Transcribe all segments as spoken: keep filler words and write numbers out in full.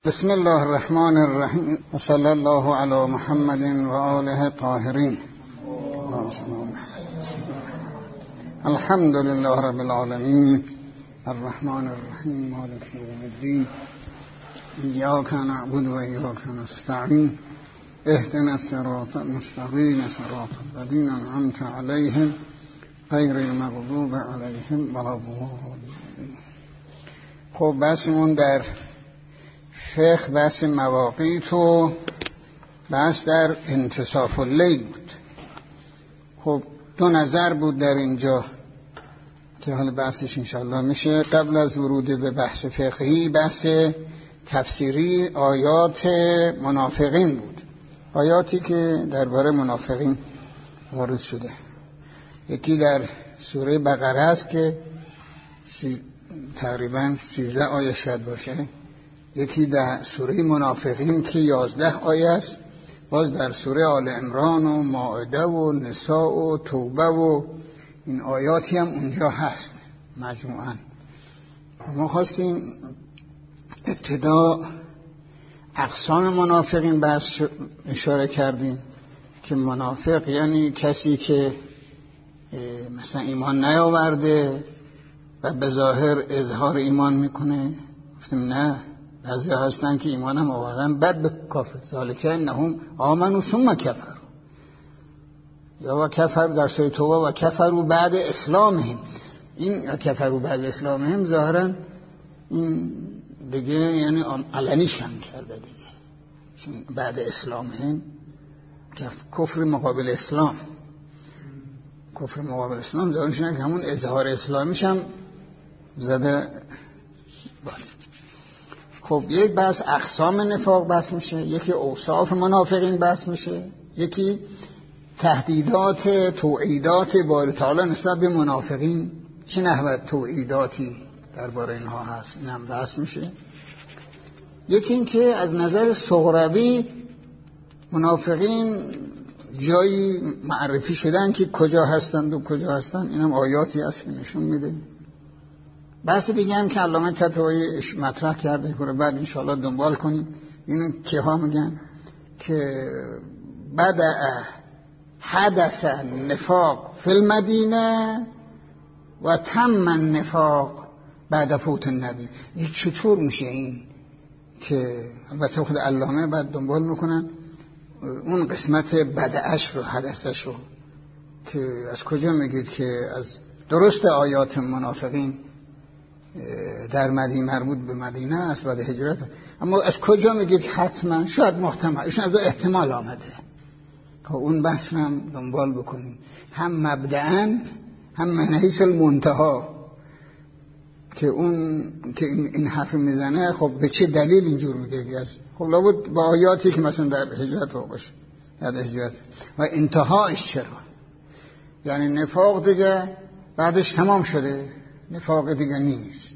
بسم الله الرحمن الرحیم و صلی الله علی محمد و آله الطاهرین. الحمد لله رب العالمین الرحمن الرحیم مالک یوم الدین ایاک نعبد و ایاک نستعین اهدنا الصراط المستقیم صراط الذین انعمت علیهم غیر المغضوب علیهم ولا الضالین. خب بحثمون در فقه بحث مواقیت و بحث در انتصاف اللیل بود. خب دو نظر بود در اینجا که حال بحثش انشاءالله میشه. قبل از ورود به بحث فقهی بحث تفسیری آیات منافقین بود، آیاتی که درباره منافقین وارد شده. یکی در سوره بقره است که سی... تقریبا سیزده آیه شاید باشه، یکی در سوره منافقین که یازده آیه است، باز در سوره آل عمران و مائده و نساء و توبه و این آیاتی هم اونجا هست مجموعاً. ما خواستیم ابتدا اقسام منافقین بحث اشاره کردیم که منافق یعنی کسی که مثلا ایمان نیاورده و به ظاهر اظهار ایمان میکنه. گفتیم نه، بعضی هستن که ایمان هم آوردن بعد به کافر ذالک انهم آمنوا ثم کفروا، یا و کفر در سوره توبه و کفروا بعد اسلامهم. این کفروا بعد اسلامهم ظاهرا این دیگه یعنی علنیش هم کرده دیگه، چون بعد اسلامهم کفر مقابل اسلام، کفر مقابل اسلام ظاهرا که همون اظهار اسلامیش هم زده باید. خب یک بحث اقسام نفاق بحث میشه، یکی اوصاف منافقین بحث میشه، یکی تهدیدات توعیدات باری تعالی نسبت به منافقین، چه نحوه توعیداتی درباره اینها هست، این هم بحث میشه. یکی این که از نظر صغروی منافقین جایی معرفی شدن که کجا هستند و کجا هستند، این هم آیاتی هست که نشون میده. بحث دیگه هم که علامه طحاوی مطرح کرده که بعد انشاءالله دنبال کنیم، اینو که ها میگن که بدأ حدث نفاق فی المدینه و تم النفاق بعد فوت النبی. این چطور میشه این که البته خود علامه بعد دنبال میکنن اون قسمت بدعش رو حدثش رو که از کجا میگید که از درست آیات منافقین در مدینه مربوط به مدینه است بعد هجرت، اما از کجا میگید حتما شاید محتمل ایشون از احتمال آمده. خب اون بحث هم دنبال بکنیم، هم مبدأن هم من حیث المنتها که اون که این حرف میزنه خب به چه دلیل اینجور میگه. خب لابد با آیاتی که مثلا در هجرت رو باشه در هجرت و انتهاش چرا، یعنی نفاق دیگه بعدش تمام شده، نفاق دیگه نیست.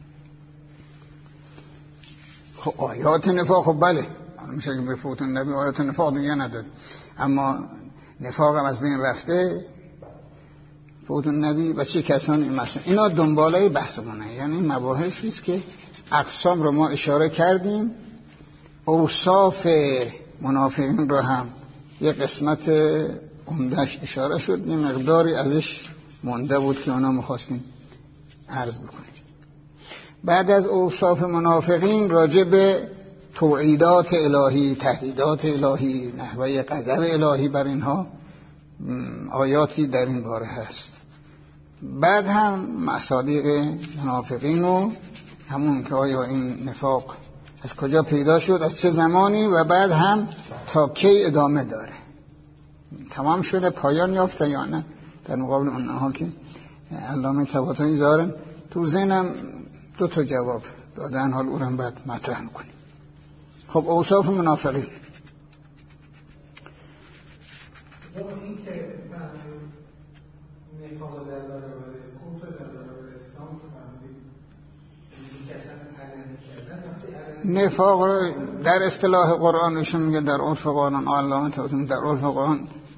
خب آیات نفاق خب بله میشه که به فوت النبی آیات نفاق دیگه نداره، اما نفاق هم از بین رفته فوت النبی و چه کسانی مثلا اینا دنباله بحثمونه. یعنی مباحثی است که اقسام رو ما اشاره کردیم، اوصاف منافقین رو هم یه قسمت عمده‌اش اشاره شد، یه مقداری ازش مونده بود که اونا می‌خواستیم عرض بکنیم. بعد از اوصاف منافقین راجع به توعیدات الهی، تهدیدات الهی، نحوه غضب الهی بر اینها آیاتی در این باره هست. بعد هم مصادیق منافقین و همون که آیا این نفاق از کجا پیدا شد، از چه زمانی، و بعد هم تا کی ادامه داره، تمام شده پایان یافته یا نه، در مقابل اونها که علامه طحاوی ظاهرن تو ذهنم دو تا جواب دادن، حال او رو بعد مطرح میکنیم. خب اوصاف منافقین این که نفاق در برابر کفر در برابر اسلام که فهمیدیم این کسان علنی کردن، نفاق رو در اصطلاح قرآنشون میگه، در عرف قرآن علامه طحاوی در عرف قرآن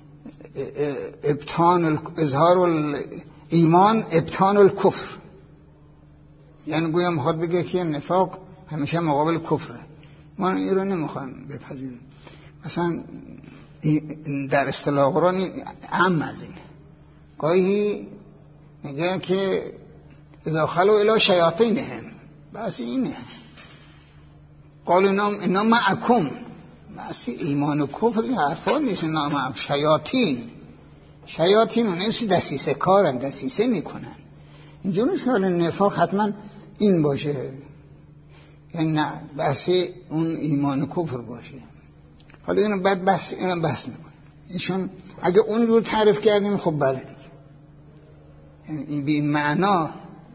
ابطان اظهار ایمان ابطان الکفر، یعنی گویا میخواد بگه که نفاق همیشه مقابل کفره، ما این رو نمیخوایم بپذیریم. مثلا در اصطلاح قرآن عام از اینه، گاهی میگه که اذا خلوا الی شیاطینهم، بس اینه قالوا اینا اینا معکم، بس ایمان و کفر این حرفا نیست. اینا معکم شیاطین، شیاطین اون نیست دسیسه کارن، دسیسه میکنن. اینجور نیست که نفاق حتما این باشه، یعنی نه بس اون ایمان و کفر باشه. حالا اینو بعد بس اینو بحث میکنه ایشون. اگه اونجور تعریف کردیم خب بله دیگه، یعنی این به این معنا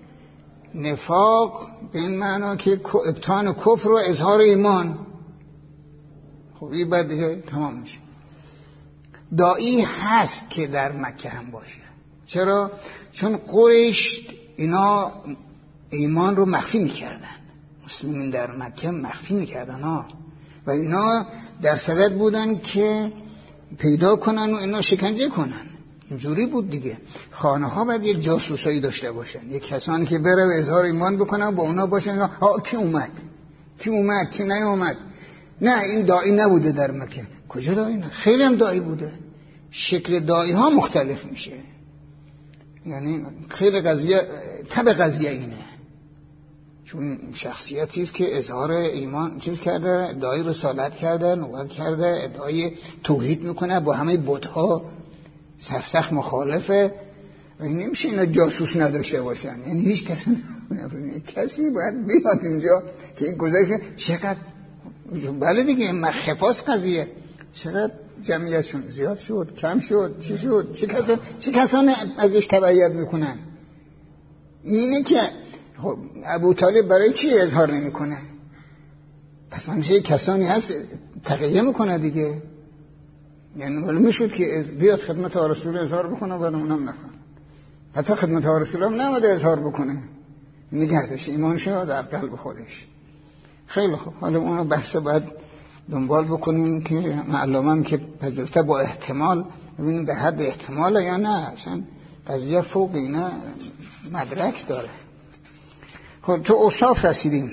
نفاق به این معنا که ابطان و کفر و اظهار ایمان، خب این بعد دیگه تمام میشه. داعی هست که در مکه هم باشه. چرا؟ چون قریش اینا ایمان رو مخفی میکردن، مسلمین در مکه مخفی میکردن ها، و اینا در صدد بودن که پیدا کنن و اینا شکنجه کنن. اینجوری بود دیگه. خانه ها باید یک جاسوسایی داشته باشن، یک کسانی که بره و اظهار ایمان بکنن با اونا باشن. ها کی اومد کی اومد کی نیومد. نه این داعی نبوده در مکه. کجا داعی نه؟ خیلی هم داعی بوده. شکل داعی ها مختلف میشه، یعنی خیلی قضیه تب قضیه اینه، چون شخصیتی است که اظهار ایمان چیز کرده، ادعای رسالت کرده، نبوت کرده، ادعای توحید میکنه، با همه بت‌ها سرسخت مخالفه. و این نمیشه اینا جاسوس نداشته باشن، یعنی هیچ کسی نمیشه. کسی باید بیاد اینجا که این گذاشته چقدر بله دیگه مخفاس قضیه، چقدر جمعیتشون زیاد شد کم شد چی شد چی کسان چی کسان ازش تبعیت میکنن. اینه که خب ابو طالب برای چی اظهار نمیکنه؟ پس همیشه کسانی هست تقیه میکنه دیگه. یعنی معلوم میشد که بیاد خدمت رسول اظهار بکنه بعد اونم نکنه. حتی خدمت رسول هم نمیده اظهار بکنه، نگهدش ایمانش رو در قلب خودش. خیلی خوب، حالا اون بحث باید دنبال بکنیم که معلوم هم که پذیرفته با احتمال، ببینیم در حد احتماله یا نه، چون قضیه فوق اینا مدرک داره. خب تو اوصاف رسیدیم.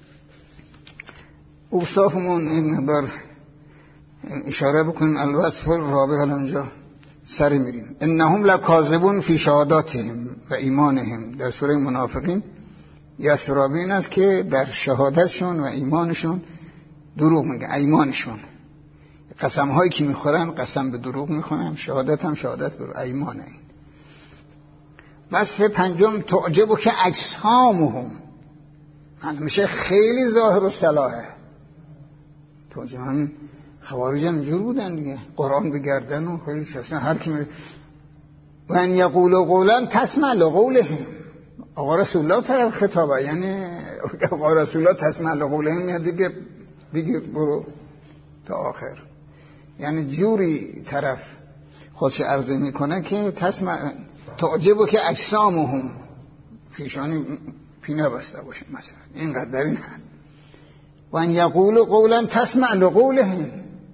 اوصافمون این مقدار اشاره بکنیم. الوصف الرابع اونجا سری میریم. انهم لکاذبون فی شهاداتهم و ایمانهم. در سوره منافقین یسرابی این است که در شهادتشون و ایمانشون دروغ میگن. ایمانشون قسم هایی که میخورن قسم به دروغ میخورن، شهادت هم شهادت به ایمانه. وصف پنجم تعجبو که اجسامهم، میشه خیلی ظاهر و صلاحه. تعجب همین خوارج هم اینجور بودن دیگه، قرآن بگردن و خیلی شخصا هر کی میره و ان یقولوا قولا تسمع لقولهم. آقا رسول الله طرف خطابه، یعنی آقا رسول الله تسمع لقولهم میاد دیگه بگیر برو تا آخر. یعنی جوری طرف خودش عرضه میکنه که تسمع تعجبو که اجسامهم، پیشانی پینه بسته باشه مثلا، اینقدر در این حد. و ان یقولوا قولا تسمع لقولهم،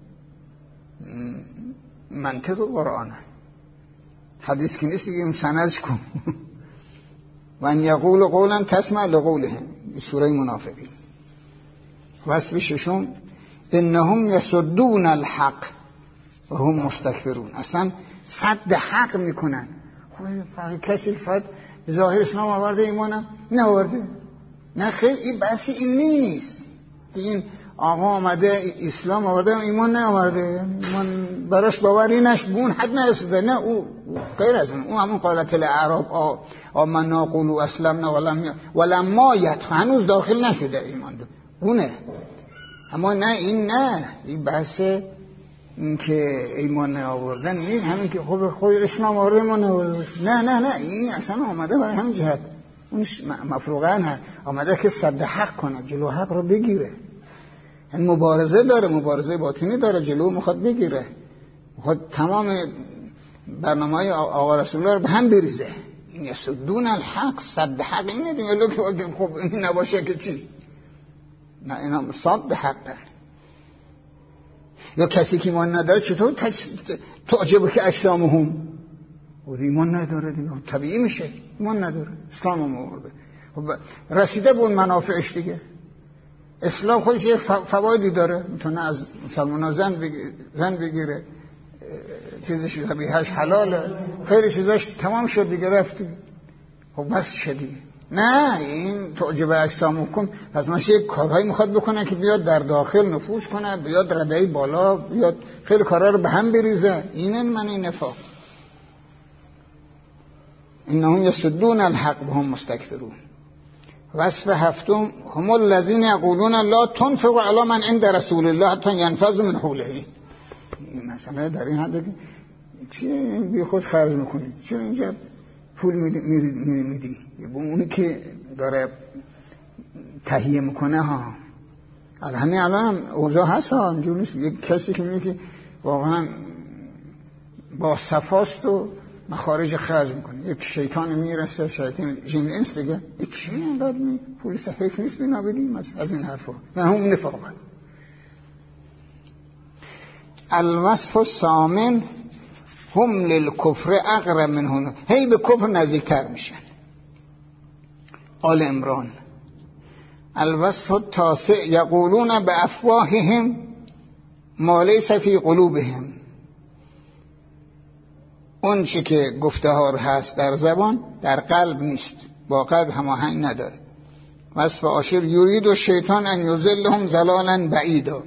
منطق قرآنه، حدیث که نیست دیگه، سندش کن. و ان یقولوا قولا تسمع لقولهم، سوره منافقین. وصف ششم انهم یصدون الحق و هم مستکبرون، اصلا صد حق میکنن. خب کسی فقط ظاهر اسلام آورده ایمانم نه آورده، نه خیر، این بحثی این نیست. این آقا آمده اسلام آورده ایمان نه آورده، ایمان براش باوری نش بون حد نرسیده، نه او غیر از اون، او همون قالت الاعراب آمنا قولوا اسلمنا ولم ولما یدخل، هنوز داخل نشده ایمان دو اونه. اما نه این نه این بحث این که ایمان نه آوردن نیست، همین که خب خود اسلام آورده ایمان نه نه نه نه این اصلا آمده برای همین جهت، اون مفروغن هست، آمده که صد حق کنه، جلو حق رو بگیره. این مبارزه داره، مبارزه باطنی داره، جلو میخواد بگیره، میخواد تمام برنامه‌های آقا رسول الله رو به هم بریزه. این یصدون الحق، صد حق اینه دیگه، لو خب این نباشه که چی؟ نه اینا صد حقه. یا کسی که ایمان نداره چطور تعجبه که اجسامهم، و ایمان نداره دیگه طبیعی میشه، ایمان نداره، اسلام هم آورده، خب رسیده به اون منافعش دیگه. اسلام خودش یه فوایدی داره، میتونه از مسلمان‌ها زن بگیره، زن بگیره، چیزش ذبیحه‌اش حلاله، خیلی چیزاش تمام شد دیگه، رفتی. خب بس شدی. نه این تعجب اجسامکم، پس ماشه یک کارهایی میخواد بکنه که بیاد در داخل نفوذ کنه، بیاد ردهی بالا، بیاد خیلی کارها رو به هم بریزه. این معنی نفاق. انهم یصدون الحق وهم مستکبرون. وصف هفتم هم الذین یقولون لا تنفقوا علی من عند رسول الله حتی ینفذوا من حوله. این مسئله در این حده که چی بی خود خرج میکنی، چرا اینجا پول میدی میدی, میدی؟ به اونی که داره تهیه میکنه ها. همین الان هم اوضاع هست ها، اینجوری نیست. یک کسی که میگه که واقعا با صفاست و مخارج خرج میکنه، یک شیطان میرسه، شیطان جن انس دیگه، یک چی اینقدر می پول صحیح نیست بینا بدیم از این حرفا. نه هم نفاق. الوصف الثامن هم للکفر اقرب منهم، هی به کفر نزدیکتر میشن. آل عمران. الوصف التاسع یقولون بافواههم ما لیس فی قلوبهم، اون چی که گفتهار هست در زبان در قلب نیست، با قلب هماهنگ نداره. وصف عاشر یرید و شیطان ان یضلهم ضلالا بعیدا،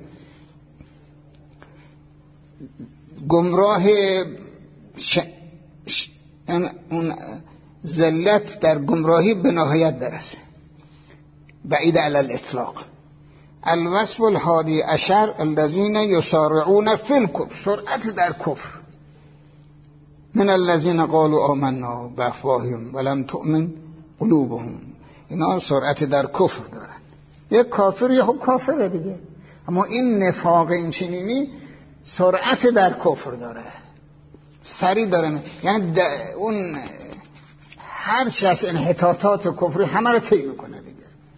گمراه ش... ش... اون ذلت در گمراهی به نهایت برسه، بعید علی الاطلاق. الوصف الحادی عشر الذین یسارعون فی الکفر، سرعت در کفر. من الذین قالوا آمنا بافواههم ولم تؤمن قلوبهم، اینا سرعت در کفر دارن. یک کافر یه خب کافره دیگه، اما این نفاق این چنینی سرعت در کفر داره، سری داره، یعنی اون هر چی از انحطاطات کفری همه رو طی میکنه دیگه.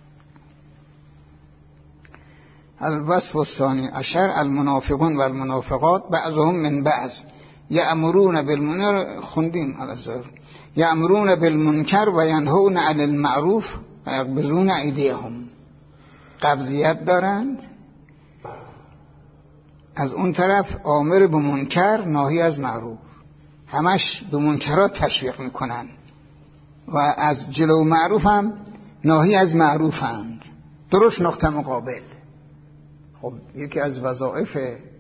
الوصف الثانی عشر المنافقون و المنافقات بعضهم من بعض یأمرون بالمنکر، خوندیم الازهر، یأمرون بالمنکر و ینهون عن المعروف و یقبضون ایدیهم، قبضیت دارند، از اون طرف آمر به منکر ناهی از معروف، همش به منکرات تشویق میکنن و از جلو معروف هم ناهی از معروفند. درست نقطه مقابل. خب یکی از وظایف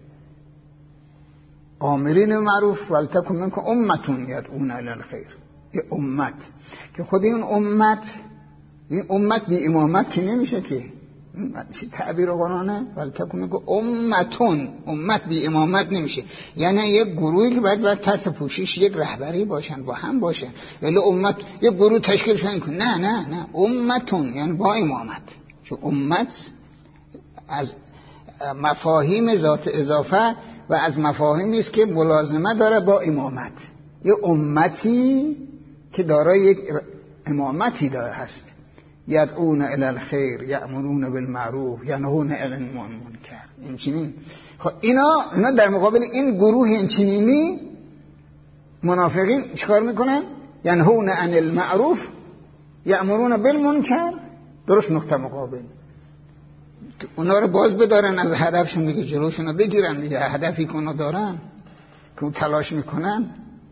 آمرین معروف ولتکن منکم امتون یدعون الی الخیر، یه امت که خود این امت، این امت بی امامت که نمیشه که، چی تعبیر قرآنه؟ ولتکن منکم امتون، امت بی امامت نمیشه، یعنی یک گروهی که باید باید تحت پوشش یک رهبری باشن، با هم باشن، ولی امت یک گروه تشکیل شدن کن، نه نه نه، امتون یعنی با امامت. چون امت از مفاهیم ذات اضافه و از مفاهیمی است که ملازمه داره با امامت. یه امتی که دارای یک امامتی داره هست، یدعون الی الخیر یأمرون بالمعروف ینهون عن المنکر. این چنین خب اینا اینا در مقابل این گروه این چنینی منافقین چیکار میکنن؟ ینهون عن المعروف یأمرون بالمنکر. درست نقطه مقابل. اونا رو باز بدارن از هدفشون دیگه، جلوشون رو بگیرن دیگه، هدفی که اونا دارن که تلاش میکنن.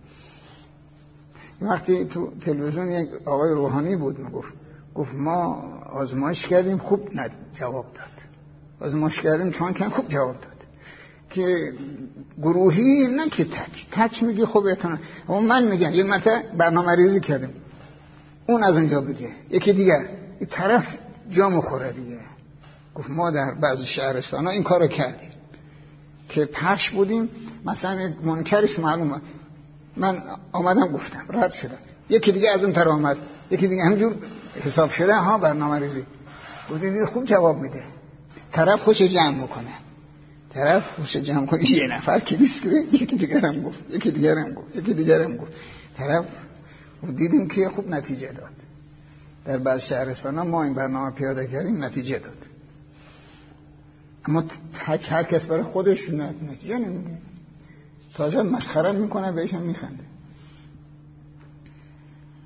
وقتی تو تلویزیون یک آقای روحانی بود میگفت، گفت ما آزمایش کردیم خوب نه جواب داد، آزمایش کردیم چون کم خوب جواب داد، که گروهی نه که تک تک میگی خوب اتونه، اما من میگم یه مرتبه برنامه ریزی کردیم، اون از اونجا بگه یکی دیگر این طرف جا مخوره دیگه. گفت ما در بعضی شهرستان ها این کارو کردیم که پخش بودیم، مثلا منکرش معلومه، من آمدم گفتم رد شدم، یکی دیگه از اون طرف آمد، یکی دیگه همجور حساب شده ها برنامه ریزی. گفتید خوب جواب میده، طرف خوش جمع میکنه، طرف خوش جمع کنه، یه نفر که نیست که یکی دیگر هم گفت، یکی دیگر هم گفت، یکی دیگر هم گفت، طرف دیدیم که خوب نتیجه داد. در بعض شهرستان ها ما این برنامه پیاده کردیم، نتیجه داد. اما تک هر کس برای خودش نتیجه نمیده، تازه مسخره میکنه، بهشون میخنده.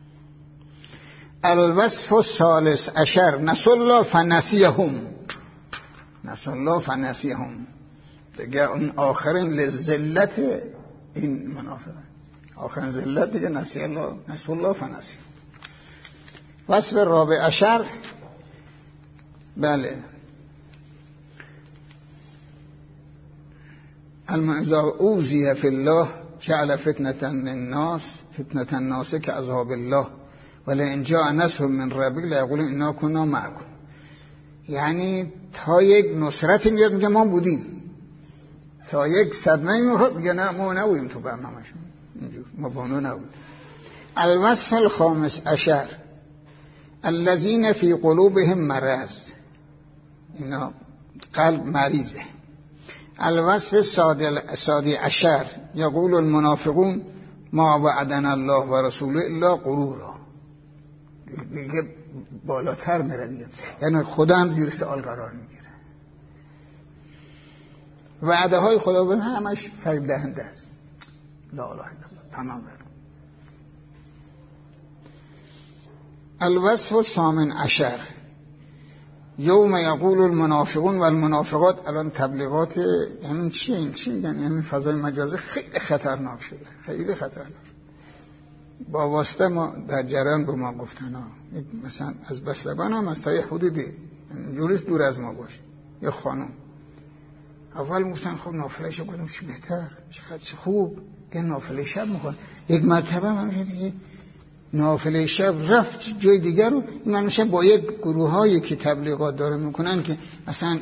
الوصف الثالث عشر نسوا الله فنسیهم، نسوا الله فنسیهم. دیگه اون آخرین لذلت این منافقه، آخرین ذلت دیگه نسی الله، نسوا الله فنسیهم. وصف رابع عشر، بله، اذا اوذی فی الله جعل فتنة الناس فتنة الناس كعذاب الله ولئن جاء نصر من ربک لیقولن انا كنا معکم. یعنی تا یک نصرت میاد میگه ما بودیم، تا یک صدمه میخواد میگه نه ما نبودیم تو برنامه‌شون، اینجور ما بانو نبودیم. الوصف الخامس عشر الذین فی قلوبهم مرض، اینا قلب مریضه. الوصف سادی عشر یقول المنافقون ما وعدنا الله و رسوله الا غرورا. دیگه بالاتر میره دیگه، یعنی خدا هم زیر سوال قرار میگیره. وعده های خدا به همش فریب دهنده است. لا اله الا الله، تمام برو. الوصف الثامن عشر یوم یقول المنافقون و المنافقات. الان تبلیغات همین چی این چی میگن؟ همین فضای مجازی خیلی خطرناک شده، خیلی خطرناک. با واسطه ما در جریان به ما گفتن ها مثلا از بستگان هم از تا یه حدودی جوریست دور از ما باشه. یه خانم اول گفتن خب نافله شب، گفتم چی بهتر، چقدر چه خوب که نافله شب میکنه. یک مرتبه من دیگه نافله شب رفت جای دیگر رو. من میشه با یک گروه هایی که تبلیغات داره میکنن که مثلا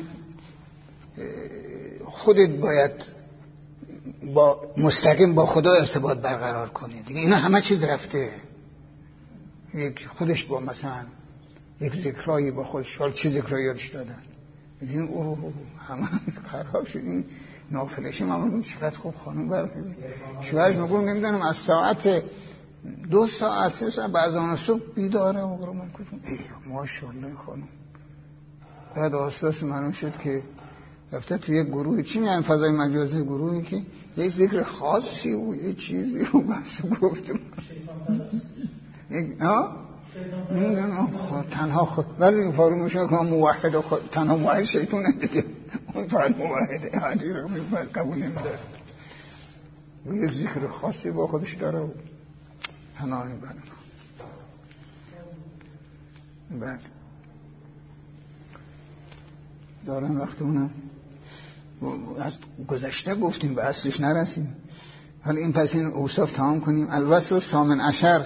خودت باید با مستقیم با خدا ارتباط برقرار کنی دیگه، اینا همه چیز رفته. یک خودش با مثلا یک ذکرایی با خودش، حال چه ذکرایی یادش دادن، میدونی اوه همه خراب شد. این نافله شب من میگم چقدر خوب خانم برخیزه. شوهرش میگم نمیدونم از ساعت دو ساعت سه ساعت بعد آن صبح بیداره و من گفتم ای ماشاءالله خانم. بعد آستاس معلوم شد که رفته توی یک گروه، چی میگن فضای مجازی، گروهی که یک ذکر خاصی و یه چیزی رو بحث گفتم ها نمیدونم تنها خود، ولی این فارو میشه که موحد خود تنها موحد شیطونه دیگه، اون فقط موحده حدی رو قبول نمیداره و یک ذکر خاصی با خودش داره و پناهی برنا. بله دارم وقتمونم از گذشته گفتیم به اصلش نرسیم. حالا این پس این اوصاف تمام کنیم. الوصف ثامن عشر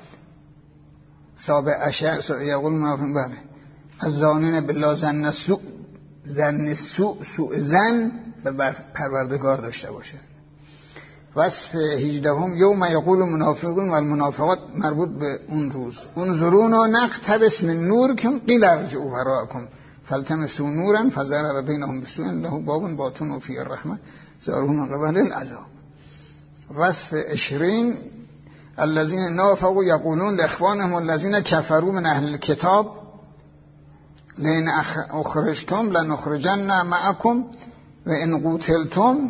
سابع عشر یقول منافقون بله الظانین بالله ظن السوء، ظن سوء سوء ظن به پروردگار داشته باشه. وصف هجدهم یوم یقول المنافقون و المنافقات مربوط به اون روز انظرونا نقتبس من نورکم قیل ارجعوا وراءکم فالتمسوا نورا فضرب بینهم بسوء له باب باطن فیه الرحمه ظاهره من قبل العذاب. وصف عشرین الذين نافقوا يقولون لاخوانهم الذين كفروا من اهل الكتاب لئن اخرجتم لنخرجن معكم وان قتلتم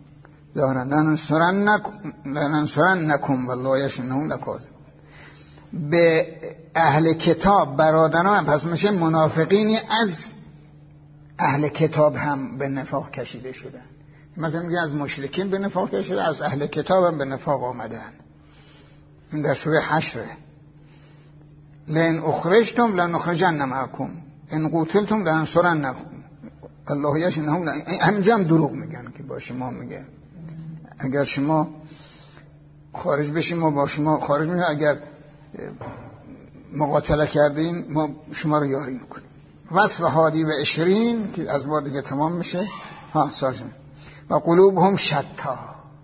لننصرنكم والله يشهد لكاذبون. به اهل کتاب برادران، پس میشه منافقینی از اهل کتاب هم به نفاق کشیده شدن. مثلا میگه از مشرکین به نفاق کشیده، از اهل کتاب هم به نفاق آمدن. این در سوره حشره. لئن اخرجتم لنخرجن معكم ان قتلتم لننصرنكم الله یشهد همینجا هم دروغ میگن که با شما میگه اگر شما خارج بشیم ما با شما خارج میشیم، اگر مقاتله کردین ما شما رو یاری میکنیم. وصف هادی و عشرین که از بعد دیگه تمام میشه ها سازم و قلوبهم شتا،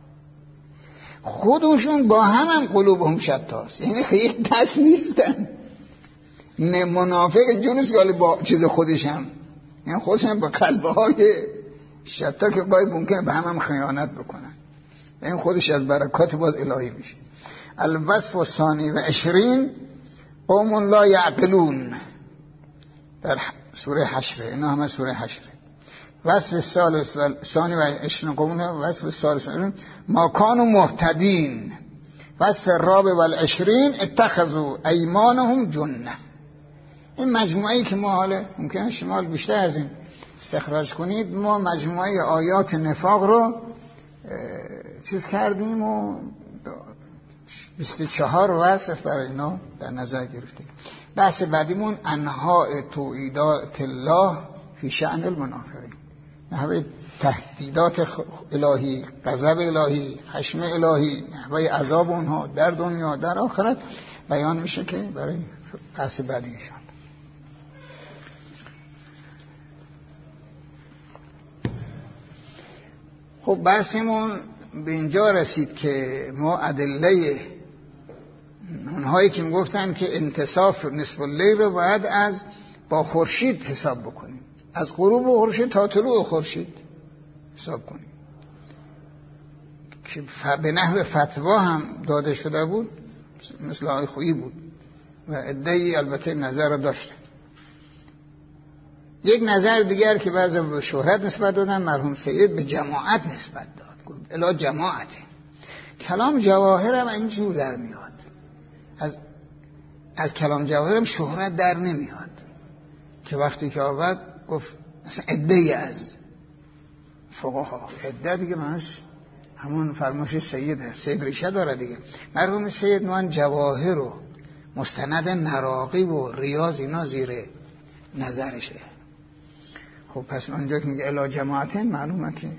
خودشون با هم هم قلوبهم شتاست، یعنی یک دست نیستن. نه منافق اینجور نیست که با چیز خودش هم، یعنی خودش هم با قلبه های شتا که باید ممکنه به هم هم خیانت بکنن. این خودش از برکات باز الهی میشه. الوصف الثانی و عشرین قوم لا یعقلون در سوره حشر، اینا همه سوره حشر. وصف ثالث و ثانی و عشرین قوم، وصف ثالث ما کانوا مهتدین. وصف رابع و عشرین اتخذوا ایمانهم جنه. این مجموعه‌ای که ما حالا ممکنه شمال بیشتر از این استخراج کنید، ما مجموعه آیات نفاق رو چیز کردیم و بیست و چهار وصف برای اینا در نظر گرفتیم. بحث بعدیمون انواع توعیدات الله فی شأن المنافقین، نحوه تهدیدات الهی، غضب الهی، خشم الهی، نحوه عذاب اونها در دنیا در آخرت بیان میشه که برای بحث بعدی ایشان. خب بحثمون به اینجا رسید که ما ادله اونهایی که میگفتن که انتصاف نصف اللیل رو باید از با خورشید حساب بکنیم، از غروب خورشید تا طلوع خورشید حساب کنیم، که به نحو فتوا هم داده شده بود، مثل آقای خویی بود و عده‌ای البته نظر داشتن. یک نظر دیگر که بعضی به شهرت نسبت دادن، مرحوم سید به جماعت نسبت داد، گفت الا جماعته. کلام جواهر هم اینجور در میاد، از از کلام جواهر هم شهرت در نمیاد، که وقتی که آورد گفت مثلا عده‌ای از فقها، عده دیگه معنیش همون فرمایش سید سید ریشه داره دیگه. مرحوم سید من جواهر و مستند نراقی و ریاض اینا زیر نظرشه. خب پس اونجا که میگه الا جماعتین معلومه که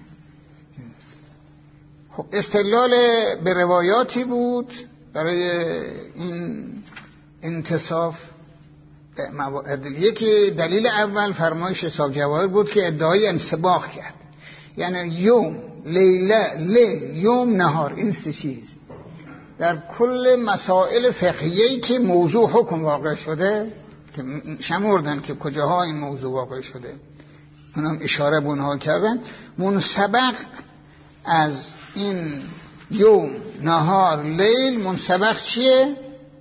خب استدلال به روایاتی بود برای این انتصاف. یکی دلیل اول فرمایش صاحب جواهر بود که ادعای انسباق کرد، یعنی یوم لیله لیل یوم نهار، این سه چیز در کل مسائل فقهیه‌ای که موضوع حکم واقع شده که شمردن که کجاها این موضوع واقع شده، اونم اشاره به اونها کردن. منسبق از این یوم نهار لیل منسبق چیه؟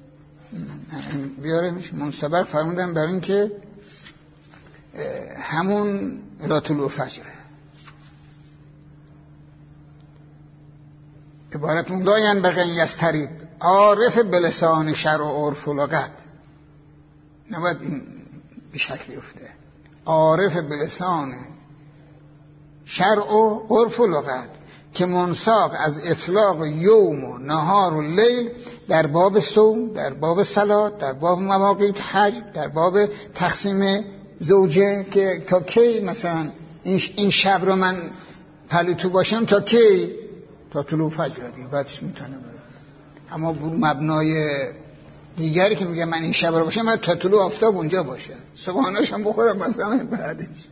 بیاره میشه منسبق فرمودن برای این که همون الی طلوع فجره. عبارت اون داین بقین یستریب عارف بلسان شرع و عرف و لغت، نباید این به شکلی افته، عارف بلسان شرع و عرف و لغت که منساق از اطلاق یوم و نهار و لیل در باب صوم، در باب صلات، در باب مواقیت حج، در باب تقسیم زوجه، که تا کی مثلا این شب رو من پلیتو باشم تا کی؟ تا طلوع فجر دیگه، بعدش میتونه بره. اما مبنای دیگری که میگه من این شب رو باشم، من تا طلوع آفتاب اونجا باشه، صبحانه‌اش هم بخورم مثلا بعدش.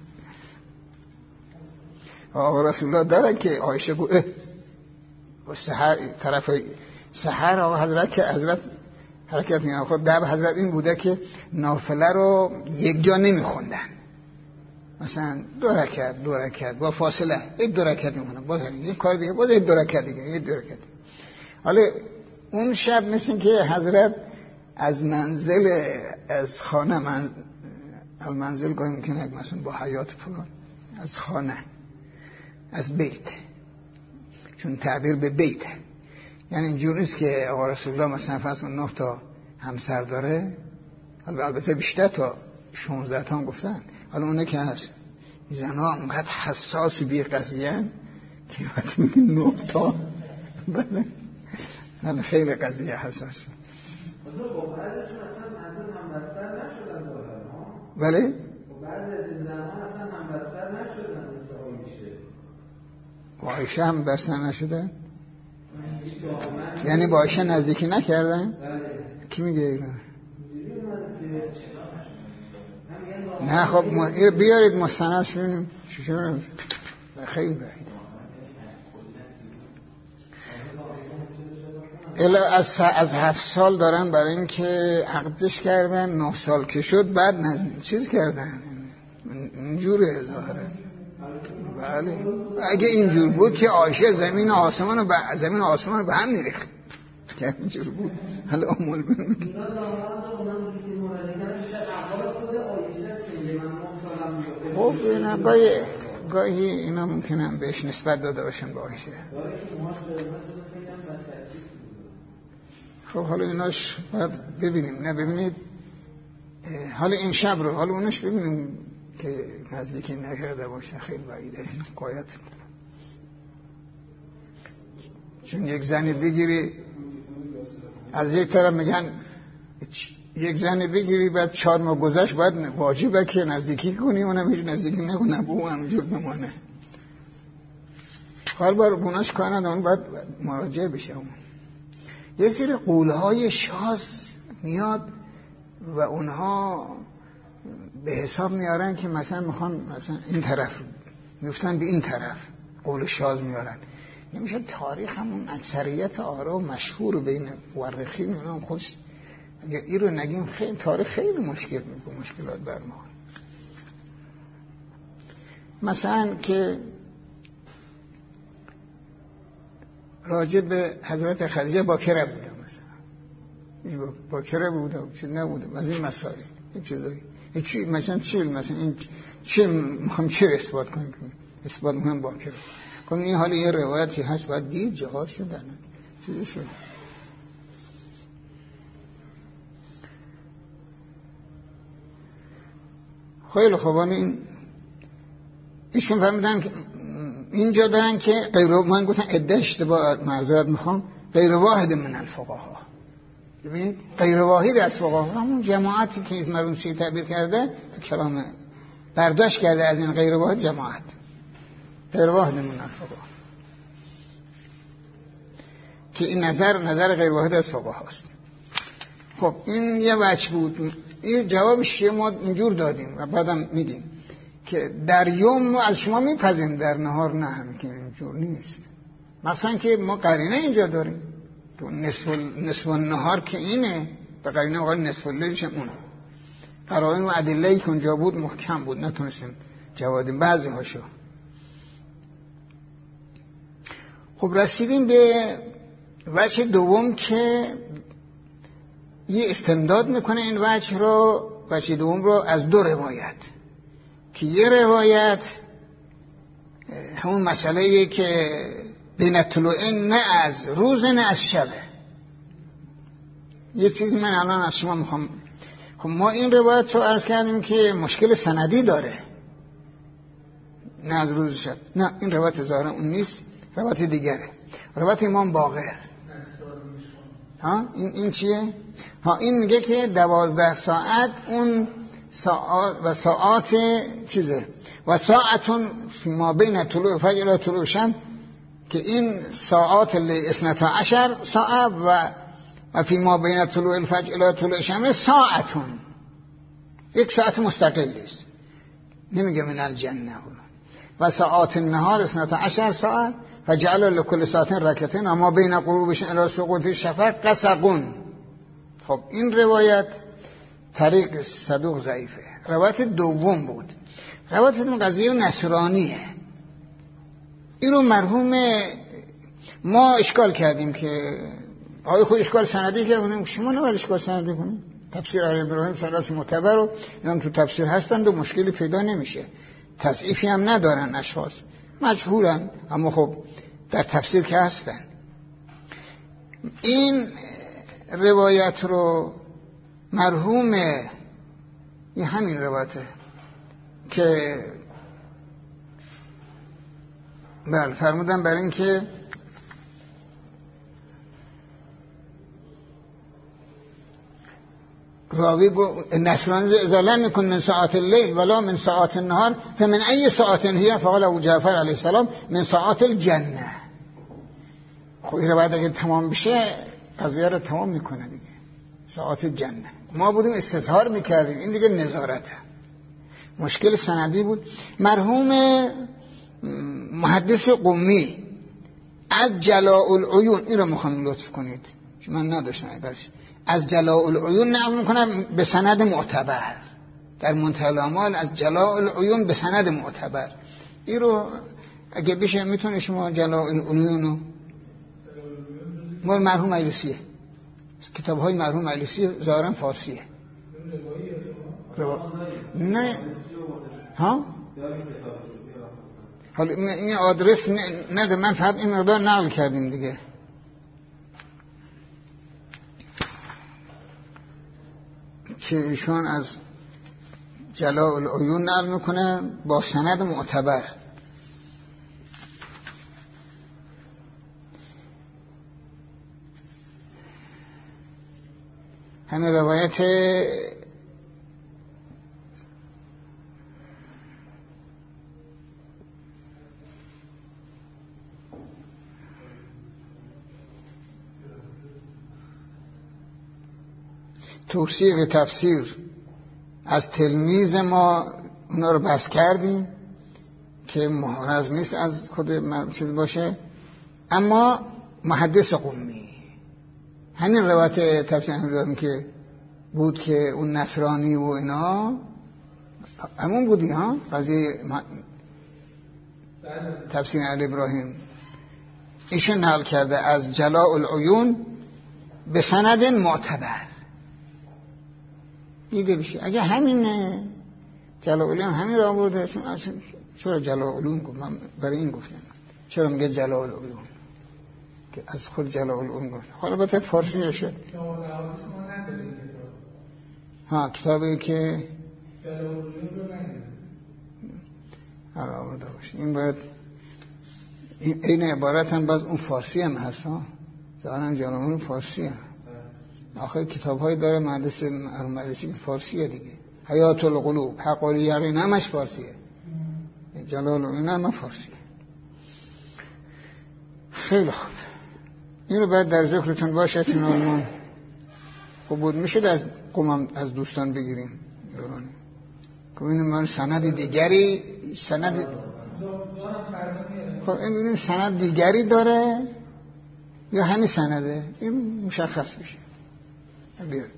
آقا رسول الله داره که عایشه گو اه و سحر طرف سحر آقا حضرت که حضرت حرکت میگن خود دب حضرت این بوده که نافله رو یک جا نمیخوندن، مثلا دو رکعت دو رکعت با فاصله یک دو رکعت میخوندن، باز یک کار دیگه، باز یک دو رکعت دیگه، یک دو رکعت. حالا اون شب مثل که حضرت از منزل از خانه من المنزل گاهی میکنه مثلا با حیات فلان، از خانه از بیت، چون تعبیر به بیت، یعنی اینجور نیست که آقا رسول الله مثلا فرض کن نه تا همسر داره، البته بیشتر تا شانزده تا هم گفتن، حالا اونه که هست زنها اونقدر حساس بی قضیه که وقتی میگه نه تا بله خیلی قضیه حساس شد. بله؟ با عایشه هم بستر نشده؟ یعنی با عایشه نزدیکی نکردن؟ کی میگه اینا؟ نه خب بیارید مستندش ببینیم چطور. خیلی بعید الا از از هفت سال دارن برای این که عقدش کردن، نه سال که شد بعد نزدیک چیز کردن، اینجوره ظاهره. بله اگه اینجور بود که عایشه زمین آسمان رو به زمین آسمان رو به هم میریخت، که اینجور بود. حالا امول بگم خب اینا گاهی گاهی اینا ممکنه بهش نسبت داده باشن به عایشه. خب حالا ایناش باید ببینیم، نه ببینید حالا این شب رو، حالا اونش ببینیم که نزدیکی نکرده باشه خیلی بعیده قایت. چون یک زنی بگیری از یک طرف میگن یک زنی بگیری بعد چهار ماه گذشت باید واجبه که نزدیکی کنی، اونم هیچ نزدیکی نکنه، بو همینجور بمانه. حال بار بوناش کار ندارن، باید مراجعه بشه. اون یه سری قولهای شاذ میاد و اونها به حساب میارن که مثلا میخوان مثلا این طرف میفتن به این طرف، قول شاذ میارن. نمیشه تاریخ همون اکثریت آرا مشهور بین مورخین اونها خودش، اگر این رو نگیم خیلی تاریخ خیلی مشکل میکنه، مشکلات بر ما. مثلا که راجع به حضرت خدیجه باکره بوده، مثلا باکره بوده چیز نبوده، از این مسائل این چیزایی چی مثلا چی مثلا این چی میخوام چی اثبات کنیم، اثبات مهم باکره کنم. این حالی یه روایتی هست باید دید جهاد شدن چیزی شد. خیلی خوبان این ایشون فهمیدن که اینجا دارن که غیر، من گفتم عده اشتباه، معذرت میخوام، غیر واحد من الفقها. ببینید غیر واحد از فقها، همون جماعتی که مرونسی تعبیر کرده تو کلام برداشت کرده از این غیر واحد، جماعت غیر واحد من الفقها، که این نظر نظر غیر واحد از فقها است. خب این یه وجه بود. این جوابش ما اینجور دادیم و بعدم میگیم که در یوم از شما میپذیم، در نهار نه، هم که اینجور نیست. مثلا که ما قرینه اینجا داریم تو نصف نصف النهار که اینه، و قرینه وقتی نصف اللیلش اونه. قرائن و ادله‌ای که اونجا بود محکم بود، نتونستیم جوادیم بعضی هاشو. خب رسیدیم به وجه دوم که یه استمداد میکنه این وجه رو، وجه دوم رو از دو روایت، که یه روایت همون مسئله که بین طلوعین، نه از روز نه از شبه. یه چیزی من الان از شما میخوام، خب ما این روایت رو عرض کردیم که مشکل سندی داره، نه از روز شب، نه این روایت ظاهرا اون نیست، روایت دیگره، روایت امام باقر. ها این این چیه؟ ها این میگه که دوازده ساعت اون ساعت و ساعت چیزه و ساعتون ما بین طلوع فجر و طلوع شمس، که این ساعات اللي اثنتا عشر ساعت و و فی ما بین طلوع الفجر الى طلوع شمس ساعتون، یک ساعت مستقلی است، نمیگه من الجنه. و ساعات النهار اثنتا عشر ساعت فجعل لكل ساعت رکعتین اما بین غروبش الى سقوط الشفق قسقون. خب این روایت طریق صدوق ضعیفه. روایت دوم بود، روایت این قضیه نصرانیه. این رو مرحوم ما اشکال کردیم که آقای خود اشکال سندی کردیم، شما نباید اشکال سندی کنیم. تفسیر آقای ابراهیم سلاس معتبر رو اینم تو تفسیر هستند و مشکلی پیدا نمیشه، تصحیفی هم ندارن، اشخاص مجهولن، اما خب در تفسیر که هستن. این روایت رو مرحوم این همین روایته که بله فرمودن برای این که راوی گو نصرانی ازاله میکن من ساعت اللیل ولا من ساعت النهار فمن ای ساعت هی فقال ابو جعفر علیه السلام من ساعت الجنه. خب این روایت اگه تمام بشه قضیه رو تمام میکنه دیگه، ساعت جنه. ما بودیم استظهار میکردیم، این دیگه نظارته، مشکل سندی بود. مرحوم محدث قمی از جلاء العیون، این رو میخوام لطف کنید چون من نداشتم، بس از جلاء العیون نقل میکنم به سند معتبر در منتهی الاعمال، از جلاء العیون به سند معتبر. این رو اگه بشه میتونه شما جلاء العیون رو مال مرحوم ایلوسیه، کتاب های مرحوم ایلوسی ظاهرا فارسیه. روا... نه ها حالا این آدرس نده، من فقط این مقدار نقل کردیم دیگه. که ایشون از جلاء العیون نقل میکنه با سند معتبر. همین روایت توصیق تفسیر از تلمیذ ما اونا رو بس کردیم که محرز نیست از خود چیز باشه، اما محدث قمی همین روایت تفسیر همین که بود که اون نصرانی و اینا همون بودی ها قضیه تفسیر علی ابراهیم ایشون نقل کرده از جلاء العیون به سند معتبر دیده بشه. اگه همینه جلاء العیون همین را برده، چرا جلاء العیون گفت؟ من برای این گفتم چرا میگه جلاء العیون که از خود جلاء العیون گفت. حالا البته فارسی شد ها کتابی که جلاء العیون رو نداره این باید این عبارت هم باز اون فارسی هم هست ها ظاهرا جلاء العیون فارسی هم آخر کتاب های داره مهندس مهندسی فارسیه دیگه. حیات القلوب حق الیقین همش فارسیه، جلاء العیون هم فارسیه. خیلی خوب این رو باید در ذکرتون باشه چون ما قبول میشد از قوم از دوستان بگیریم که این من سند دیگری سند خب این سند دیگری داره یا همین سنده این مشخص بشه. بیارید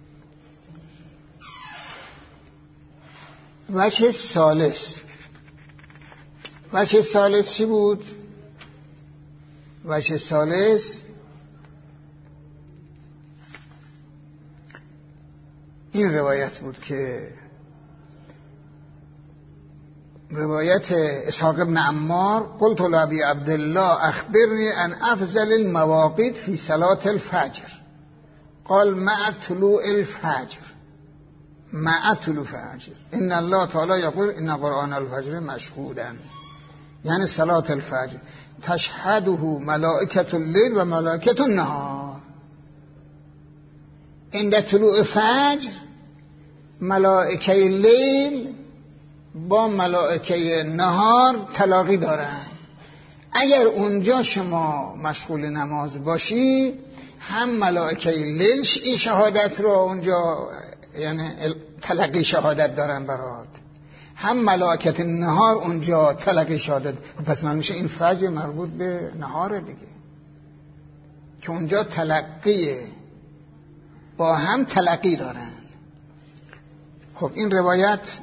وجه ثالث. وجه ثالث چی بود؟ وجه ثالث این روایت بود که روایت اسحاق بن عمار قلت لابی عبدالله اخبرنی عن افضل المواقیت فی صلاة الفجر قال مع طلوع الفجر مع طلوع الفجر ان الله تعالی یقول ان قرآن الفجر مشهودا، یعنی صلاة الفجر تشهده ملائکة الليل و ملائکة النهار. عند طلوع فجر ملائکه لیل با ملائکه نهار تلاقی دارن. اگر اونجا شما مشغول نماز باشی هم ملائکه لیل این شهادت رو اونجا یعنی تلقی شهادت دارن برات، هم ملائکت نهار اونجا تلقی شهادت. پس من میشه این فجر مربوط به نهار دیگه که اونجا تلقیه با هم تلقی دارن. خب این روایت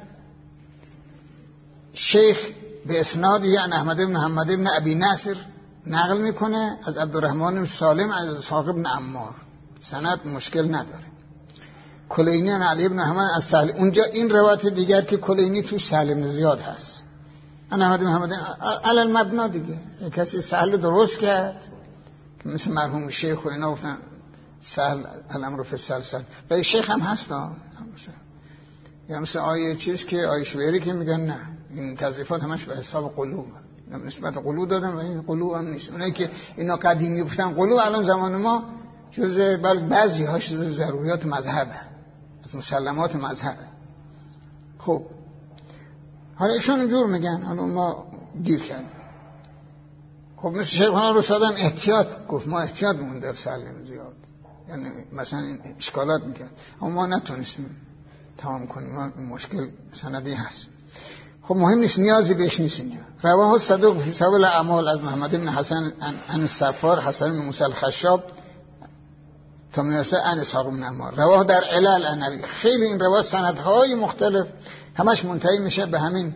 شیخ به اسناد یعنی احمد بن محمد بن ابی نصر نقل میکنه از عبدالرحمن بن سالم از اسحاق بن عمار، سند مشکل نداره. کلینی عن علی بن محمد از سهل، اونجا این روایت دیگر که کلینی تو سهل بن زیاد هست ان احمد بن محمد علی المبنا دیگه کسی سهل درست کرد که مثل مرحوم شیخ و اینا گفتن سهل الامر فی السلسل. برای شیخ هم هست ها، یا مثل آیه چیز که آیه شویری که میگن نه این تضعیفات همش به حساب قلوب، نسبت قلوب دادن و این قلوب هم نیست. اونایی که اینا قدیمی گفتن قلوب الان زمان ما جز بل بعضی هاش جز ضروریات مذهبه، از مسلمات مذهبه. خب حالا ایشون اینجور میگن، حالا ما گیر کردیم. خب مثل شیخ رشاد هم احتیاط گفت، ما احتیاط مون در سلم زیاد، یعنی مثلا اشکالات میکرد اما ما نتونستیم تمام کنیم، ما مشکل سندی هست. خب مهم نیست، نیازی بهش نیست. اینجا رواه صدوق فی ثواب الاعمال از محمد بن حسن عن الصفار حسن بن موسی الخشاب تا میرسه عن اسحاق بن عمار. رواه در علل النبی. خیلی این رواه سندهای مختلف همش منتهی میشه به همین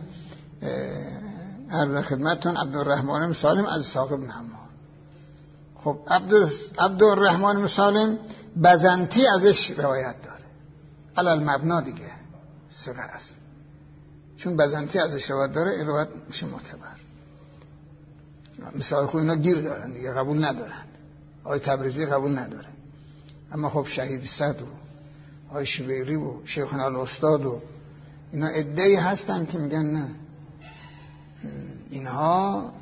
عرض خدمتتون عبدالرحمن بن سالم از اسحاق بن عمار. خب عبدالرحمن بن سالم بزنتی ازش روایت داره علل مبنا دیگه ثقه است، چون بزنتی ازش روایت داره این روایت میشه معتبر. مثال خود اینا گیر دارن دیگه، قبول ندارن. آقای تبریزی قبول نداره، اما خب شهید صد و آقای شبیری و شیخنا الاستاد و اینا عده‌ای هستن که میگن نه اینها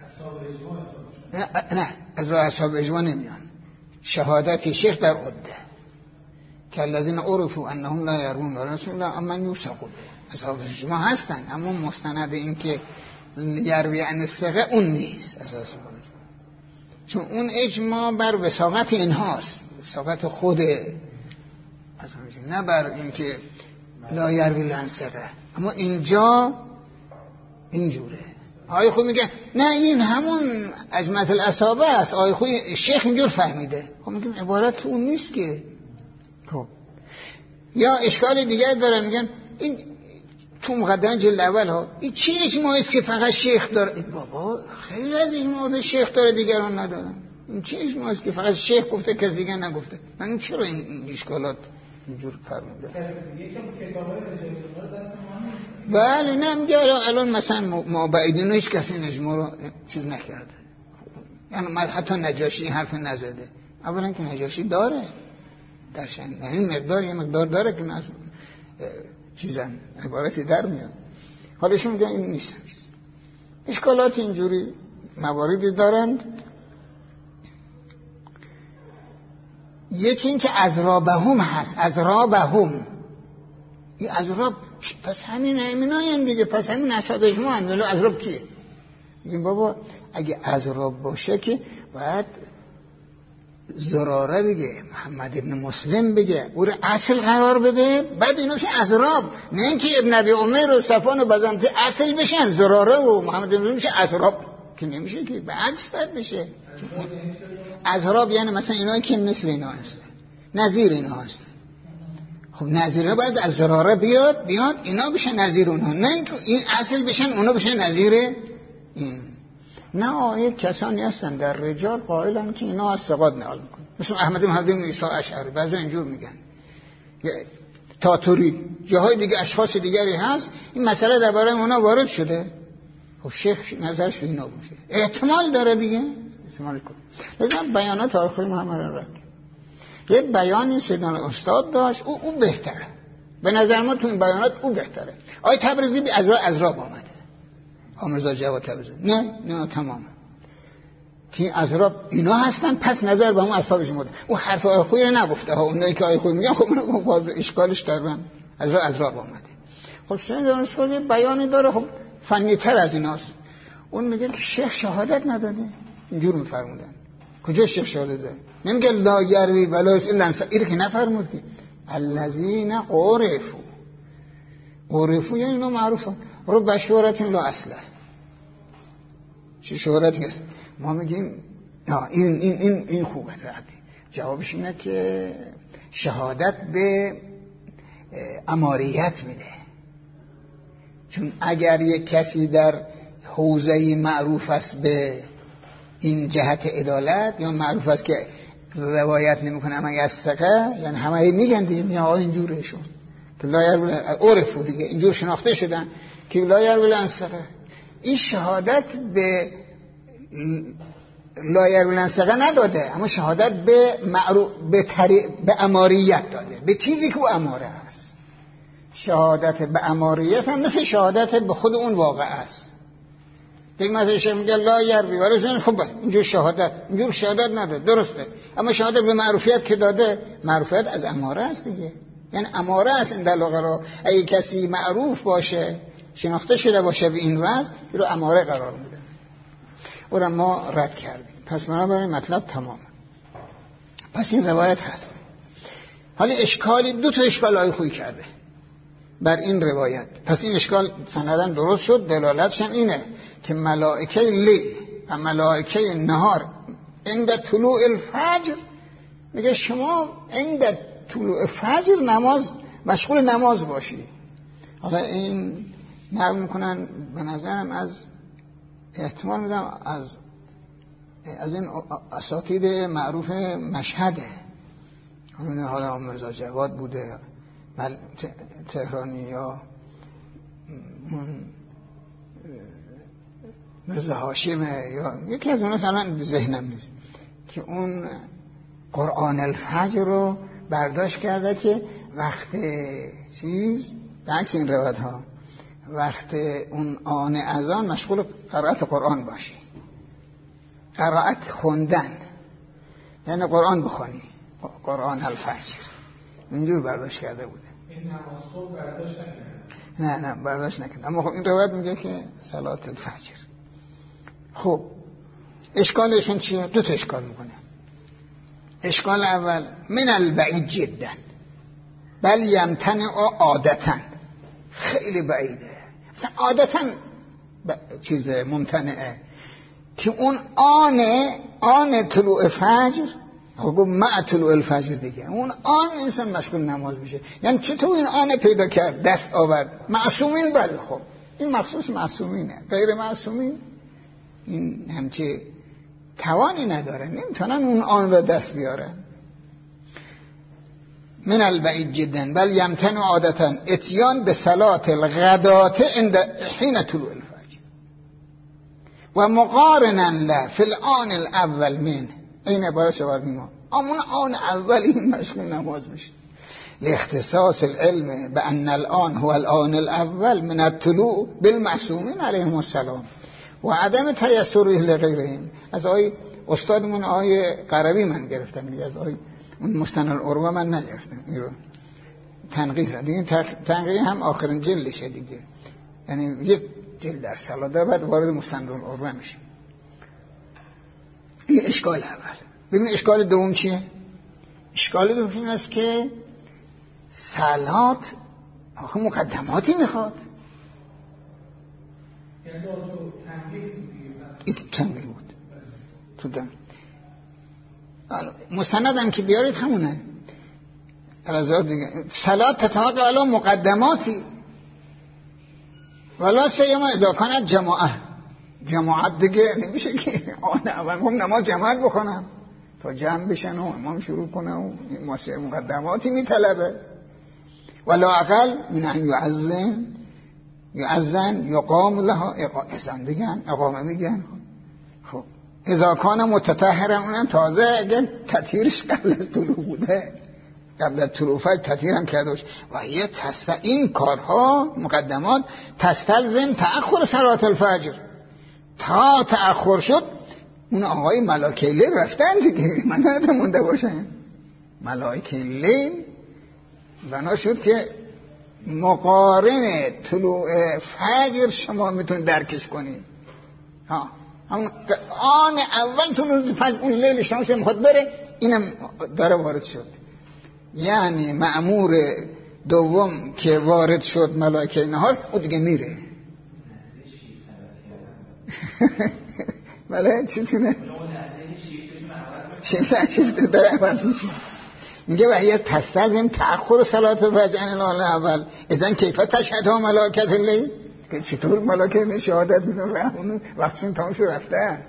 نه, نه از راه اصحاب اجماع نمیان. شهادت شیخ در عده که الذین عرفوا انهم لا یرون رسول الله امن یوثقون، اصحاب اجماع هستن، اما مستند این که یروی عن الثقه اون نیست اساس اجماع، چون اون اجماع بر وثاقت اینهاست، وثاقت خود نه بر این که لا یروی عن الثقه. اما اینجا اینجوره. آقای خوی میگه نه این همون عجمت الاصابه است، آقای خوی شیخ اینجور فهمیده. خب میگم عبارت اون نیست که. خب یا اشکال دیگر دارن، میگن این تو مقدمه جلد اول ها این چی اجماعی است که فقط شیخ داره؟ بابا خیلی از اجماعات شیخ داره دیگران ندارن. این چی اجماعی است که فقط شیخ گفته کس دیگر نگفته؟ من این چرا این اشکالات اینجور فرموده؟ بله نه میگه الان مثلا ما بعیدین هیچ کسی این اجماع رو چیز نکرده، یعنی حتی نجاشی حرف نزده. اولا که نجاشی داره در شن این مقدار یه مقدار داره که من چیزن عبارتی در میاد. حالشون میگن این نیست. اشکالات اینجوری مواردی دارند. یکی این که ازرابهم هست، ازرابهم این ازراب پس همین همیناین دیگه، پس همین اصحاب اجماع هست. ولی ازراب کیه؟ میگیم بابا اگه ازراب باشه که باید زراره بگه، محمد ابن مسلم بگه، او رو اصل قرار بده، بعد اینا بشه ازراب. نه اینکه ابن ابی عمر و صفوان و بزنطی اصل بشن، زراره و محمد ابن مسلم میشه ازراب که نمیشه که، به عکس باید بشه. ازراب یعنی مثلا اینا که مثل اینا هست، نظیر اینا هست. خب نظیره باید از زراره بیاد بیاد اینا بشه نظیر اونها، نه اینکه این اصل بشن اونا بشه نظیر این. نه آیه کسانی هستن در رجال قائلن که اینا از ثقات نقل میکنن، مثل احمد بن عیسی اشعری، بعضی اینجور میگن، تاتوری، جاهای دیگه اشخاص دیگری هست این مسئله درباره اونا وارد شده. خب شیخ نظرش به اینا باشه، احتمال داره دیگه، احتمال کنه. لذا بیانات آخری محمد را رد. یه بیانی سیدنا استاد داشت، او او بهتره به نظر ما تو این بیانات، او بهتره. آیه تبریزی بی از راه ازراب آمده، آمرزا جواد تبریزی نه نه تمام که ازراب اینا هستن، پس نظر به اون اصحابش مود. او حرف آیه خوی رو نگفته ها، اونایی که آیه خوی میگن خب اون باز اشکالش دارن، از راه ازراب آمده. خب سیدنا استاد یه بیانی داره، خب فنی تر از ایناست. اون میگه که شیخ شهادت نداده، اینجور میفرمودن. کجا شیخ شهادت داده؟ نمیگه لا یروی ولا الا انصار، اینو که نفرمود که الذین عرفوا. عرفوا یعنی اینا معروفن، رو بشورت لا اصله. چه شهرتی هست؟ ما میگیم این این این این خوبه. جوابش اینه که شهادت به اماریت میده، چون اگر یک کسی در حوزه معروف است به این جهت عدالت، یا معروف است که روایت نمیکنه اما از ثقه، یعنی همه میگن دیگه میگن آقا اینجورشون که لا یروی عرفو دیگه اینجور شناخته شدن که لا یروی عن ثقه. این شهادت به لا یروی عن ثقه نداده، اما شهادت به معروف به طریق به اماریت داده، به چیزی که او اماره است. شهادت به اماریت هم مثل شهادت به خود اون واقع است. دیگه مثلا شما میگه لا یروی ولی خب اینجور شهادت اینجور شهادت نداده، درسته، اما شهادت به معروفیت که داده، معروفیت از اماره است دیگه، یعنی اماره است. این در لغت رو اگه کسی معروف باشه، شناخته شده باشه به این وضع، این رو اماره قرار میده. او رو ما رد کردیم. پس بنابراین مطلب تمام. پس این روایت هست. حالا اشکالی، دو تا اشکال آیه خوی کرده بر این روایت. پس این اشکال سندن درست شد، دلالتش هم اینه که ملائکه لیل و ملائکه نهار عند طلوع الفجر، میگه شما عند طلوع فجر نماز مشغول نماز باشی. حالا این نقل میکنن به نظرم از احتمال میدم از از این اساتید معروف مشهده، حالا مرزا جواد بوده تهرانی یا مرزا هاشمه یا یکی از اونها، الان ذهنم نیست، که اون قرآن الفجر رو برداشت کرده که وقت چیز به عکس این روایت ها وقت اون آن اذان مشغول قرائت قرآن باشی، قرائت خوندن، یعنی قرآن بخونی، قرآن الفجر اینجور برداشت کرده بوده. این نماز صبح برداشت نکنه؟ نه نه برداشت نکنه، اما خب این روایت میگه که صلات الفجر. خب اشکالشون چیه؟ دو تا اشکال میکنه. اشکال اول من البعید جدا بل یمتنع عادتا، خیلی بعیده، مثلا عادتا ب... چیز ممتنعه که اون آن آن طلوع فجر، خب مع طلوع الفجر دیگه، اون آن انسان مشغول نماز میشه. یعنی چطور این آن پیدا کرد، دست آورد؟ معصومین بله، خب این مخصوص معصومینه، غیر معصومین این همچه توانی نداره، نمیتونن اون آن را دست بیارن. من البعید جدا بل یمتنع عادتا اتیان به صلات الغدات عند حین طلوع الفجر و مقارنا له فی الآن الاول من، این عبارت شواردیم ما امون آن اولی مشغول نماز میشه لاختصاص العلم بأن الآن هو الآن الاول من الطلوع بالمعصومین علیهم السلام و عدم تیسره لغیرهم. از آقای استادمون آقای قربی من گرفتم، میگه از آقای اون مستند العروه من نگرفتم، این رو تنقیح دیگه، تنقیح هم آخرین جلدشه دیگه، یعنی یک جلد در سلاده بعد وارد مستند العروه میشه. این اشکال اول. ببین اشکال دوم چیه؟ اشکال دوم این است که صلات آخه مقدماتی میخواد. یعنی تو تنقیح این تنقیح بود تو دم مستندم که بیارید همونه رضا دیگه. صلات تتوقع علی مقدماتی ولا سیما اذا کانت جماعه، جماعت دیگه نمیشه که آن اول هم نماز جماعت بخونم تا جمع بشن و امام شروع کنه و مقدماتی میطلبه. ولا اقل من ان یعزن یعزن یقام لها اذن بگن، اقامه بگن. خب اذا کان متطهرا، اونم تازه اگه تطهیرش قبل از طلوع بوده، قبل از طلوع فجر تطهیرم کردوش و یه تست این کارها مقدمات تستلزم تأخر صلات الفجر. تا تأخر شد اون آقای ملائکه لیل رفتن دیگه، من ندارم مونده باشن. ملائکه لیل بنا شد که مقارن طلوع فجر شما میتونید درکش کنید. ها همون آن اول طلوع فجر اون لیل شما شما میخواد بره، اینم داره وارد شد. یعنی مأمور دوم که وارد شد ملائکه نهار، او دیگه میره. بله چیزی نه شیفت شیفت داره عوض میشه. میگه و هی تستلزم تأخر صلات الفجر عن الآن الاول اذن کیف تشهد ها ملائکه اللیل، که چطور ملائکه شهادت میدن رفتن وقتشون تمام شد رفتن.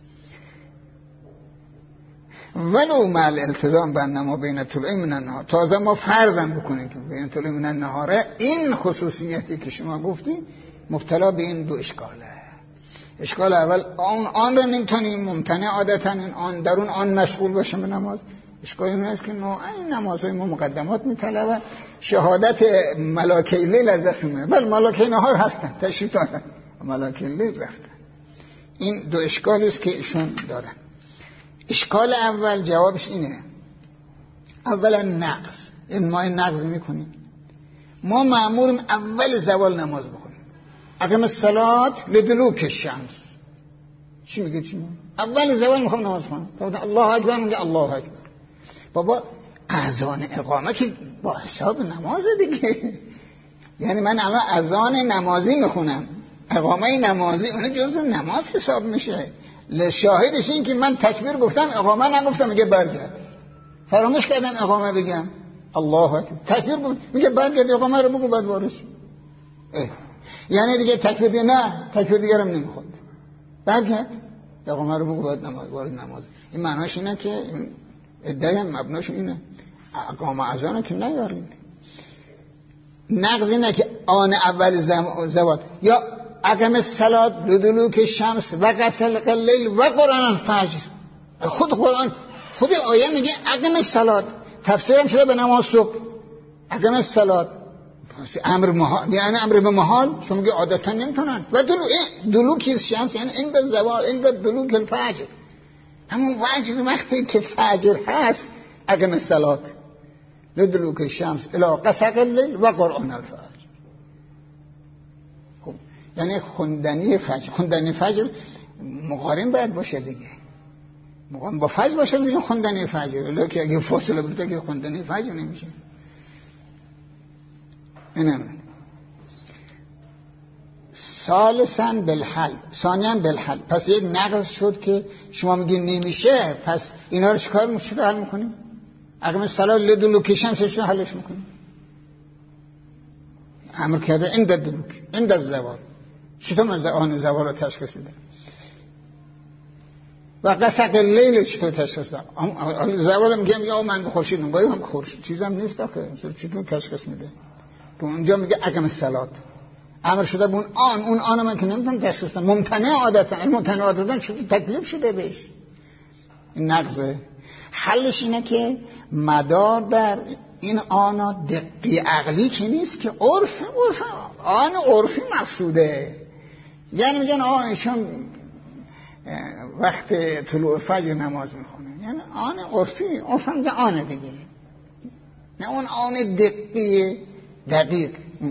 ولو مع الالتزام بانما بین طلوع من النهار، تازه ما فرضم بکنیم که بین طلوع من النهاره این خصوصیتی که شما گفتی مبتلا به این دو اشکاله. اشکال اول آن آن رو نمیتونیم ممتنع عادتا آن درون آن مشغول باشه به نماز. اشکال این است که ما این نمازهای ما مقدمات میطلبه، شهادت ملائکه لیل از دست میره. بل ملائکه نهار هستن، تشریف دارن، ملائکه لیل رفتن. این دو اشکالی است که ایشون دارن. اشکال اول جوابش اینه، اولا نقض. این ما این نقض میکنیم، ما مأموریم اول زوال نماز بخونیم. اقیم الصلاة لدلوک الشمس، چی میگه چی میگه؟ اول زوال میخوام نماز بخونم، الله اکبر میگه الله اکبر. بابا اذان اقامه که با حساب نماز دیگه، یعنی من الان اذان نمازی میخونم، اقامه نمازی اون جزء نماز حساب میشه. شاهدش این که من تکبیر گفتم اقامه نگفتم، میگه برگرد، فراموش کردم اقامه بگم الله اکبر، تکبیر گفت میگه برگرد اقامه رو بگو بعد وارش. یعنی دیگه تکبیر دیگه نه، تکبیر دیگه رو نمیخواد، برگرد اقامه رو بگو بعد نماز وارد نماز. این معناش اینه که ادعای هم مبناش اینه، اقامه اذان که نیاریم. نقض اینه که آن اول زوال یا اقم الصلاة لدلوک الشمس و غسق اللیل و قرآن الفجر. خود قرآن خود آیه میگه اقم الصلاة، تفسیرم شده به نماز صبح. اقم الصلاة امر محال یعنی امر به محال، شما میگه عادتا نمیتونن. و دلو دلوک الشمس یعنی عند الزوال عند دلوک الفجر، همون فجر وقتی که فجر هست اقم الصلاة لدلوک الشمس الی غسق الليل و قرآن الفجر. خب یعنی خوندنی فجر، خوندنی فجر مقارن باید باشه دیگه، مقارن با فجر باشه دیگه خوندنی فجر، الا که اگه فاصله بده که خوندنی فجر نمیشه. اینم ثالثاً بالحل، ثانیاً بالحل. پس یک نقض شد که شما میگین نمیشه، پس اینا رو چیکار میشه حل میکنیم؟ اگه مثلا لدلوک الشمس رو حلش میکنیم. امر کرده این دلوک این دل زوال، چطور از آن زوال رو تشخیص میده؟ و غسق اللیل چطور تشخیص میده؟ زوال میگم یا من به خورشید نگاهی هم خورشید چیزم نیست آخه، چطور تشخیص میده؟ تو اونجا میگه اقم الصلاة امر شده بون آن، اون آن من که نمیتونم تشخیص بدم، ممتنع عادتا، این ممتنع عادتا شده تکلیف شده بهش. این نقضه. حلش اینه که مدار بر این آنا دقی عقلی که نیست، که عرف عرف آن عرفی مقصوده. یعنی میگن آه ایشون وقت طلوع فجر نماز میخونه، یعنی آن عرفی، عرف هم میگه آن دیگه، نه اون آن دقی دقیق.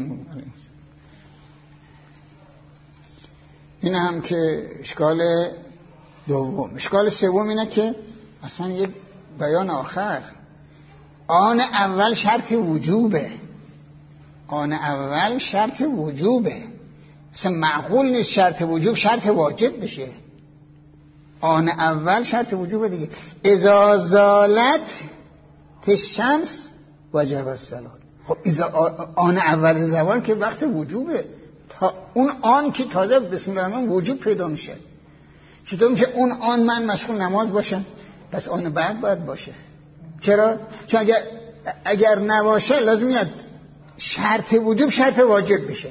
این هم که اشکال دوم. اشکال سوم اینه که اصلا یک بیان آخر، آن اول شرط وجوبه، آن اول شرط وجوبه، اصلا معقول نیست شرط وجوب شرط واجب بشه. آن اول شرط وجوبه دیگه. اذا زالت الشمس وجب الصلاة. خب آن اول زوال که وقت وجوبه، تا اون آن که تازه بسم الله الرحمن وجوب پیدا میشه. چطور میشه اون آن من مشغول نماز باشم؟ پس آن بعد باید باشه. چرا؟ چون اگر اگر نباشه لازم میاد شرط وجوب شرط واجب بشه.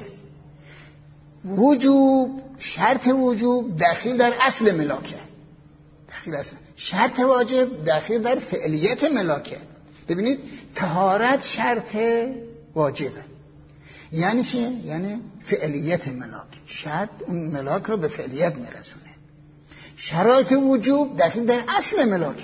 وجوب شرط وجوب داخل در اصل ملاکه، داخل اصل. شرط واجب داخل در فعلیت ملاکه. ببینید طهارت شرط واجبه، یعنی چی؟ یعنی فعلیت ملاک، شرط اون ملاک رو به فعلیت میرسونه. شرایط وجوب داخل در اصل ملاکن،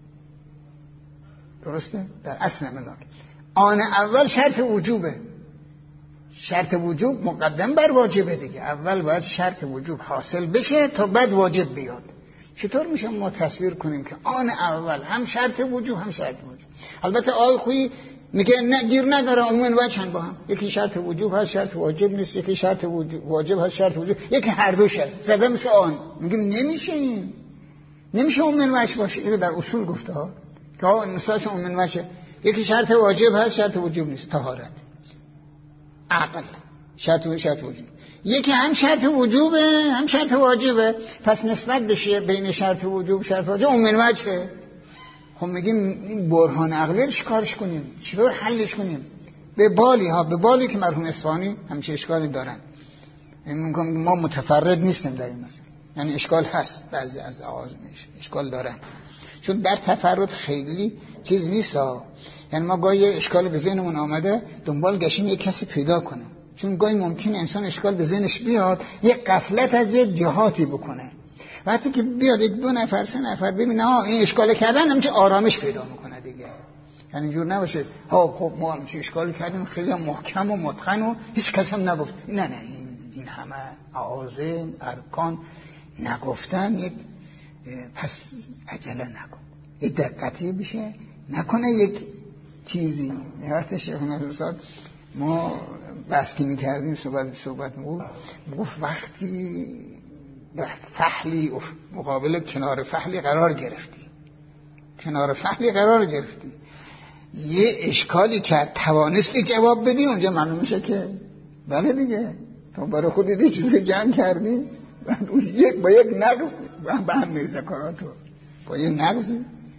درسته؟ در اصل ملاک. آن اول شرط وجوبه، شرط وجوب مقدم بر واجبه دیگه. اول باید شرط وجوب حاصل بشه تا بعد واجب بیاد. چطور میشه ما تصویر کنیم که آن اول هم شرط وجوب هم شرط وجوب؟ البته آی خویی میگه نه گیر نداره، عموما وجهن با هم، یکی شرط وجوب هست شرط واجب نیست، یکی شرط واجب هست شرط وجوب، یکی هر دوشه زده مثل آن. میگیم نمیشه، این نمیشه عموما وجه باشه. اینو در اصول گفته ها که ها مثالش عموما وجه، یکی شرط واجب هست شرط وجوب نیست، طهارت عقل شرط و شرط وجوب، یکی هم شرط وجوبه هم شرط واجبه، پس نسبت بشه بین شرط وجوب شرط واجب عموما وجهه. خب میگیم این برهان عقلی رو چیکارش کنیم؟ چطور حلش کنیم؟ به بالی ها، به بالی که مرحوم اصفهانی همچه اشکالی دارن. یعنی ما متفرد نیستیم در این مسئله، یعنی اشکال هست، بعضی از آغازش اشکال دارن، چون در تفرد خیلی چیز نیست ها. یعنی ما گاهی اشکال به ذهنمون آمده دنبال گشتیم یک کسی پیدا کنه، چون گاهی ممکن انسان اشکال به ذهنش بیاد یک غفلت از یک جهاتی بکنه، وقتی که بیاد یک دو نفر سه نفر ببینه ها این اشکال کردن همچه آرامش پیدا میکنه دیگه. یعنی اینجور نباشه ها خب ما همچه اشکال کردیم خیلی محکم و متقن و هیچ کس هم نگفت. نه نه این, این همه عازم ارکان نگفتن، یک پس عجله نکن، یک دقتی بشه، نکنه یک چیزی. وقتی شیخ نوروزاد ما بحثی میکردیم صحبت صحبت میگو گفت وقتی فحلی مقابل کنار فحلی قرار گرفتی، کنار فحلی قرار گرفتی یه اشکالی کرد توانستی جواب بدی، اونجا معلوم میشه که بله دیگه تو برای خودت یه چیزی جمع کردی، بعد اون یک با یک نقص به هم ذکراتو با یک نقص.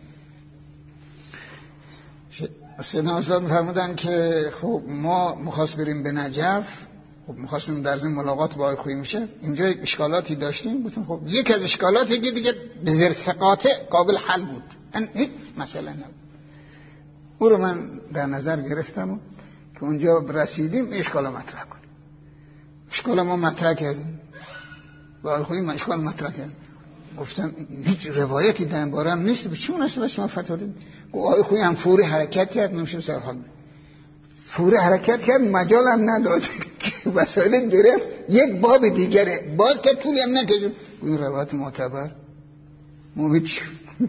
سیدنا استاد فرمودن که خب ما مخواست بریم به نجف، خب می‌خواستیم در ضمن ملاقات با آقای خویی میشه، اینجا اشکالاتی داشتیم، گفتم خب یک از اشکالات یکی دیگه به زیر ثقاته قابل حل بود، این هیچ مسئله نبود. او رو من در نظر گرفتم و که اونجا رسیدیم اشکال مطرح کنیم. اشکال ما مطرح کردیم با آقای خویی اشکال مطرح کردیم. گفتم هیچ روایتی در این باره هم نیست، به چی مناسبه شما فتوا دادید؟ آقای خویی هم فوری حرکت کرد، نمیشه سرحال فوری حرکت کرد، مجال هم نداد که وسایل گرفت یک باب دیگره باز که طولی هم نکشید. این روایت معتبر ما هیچ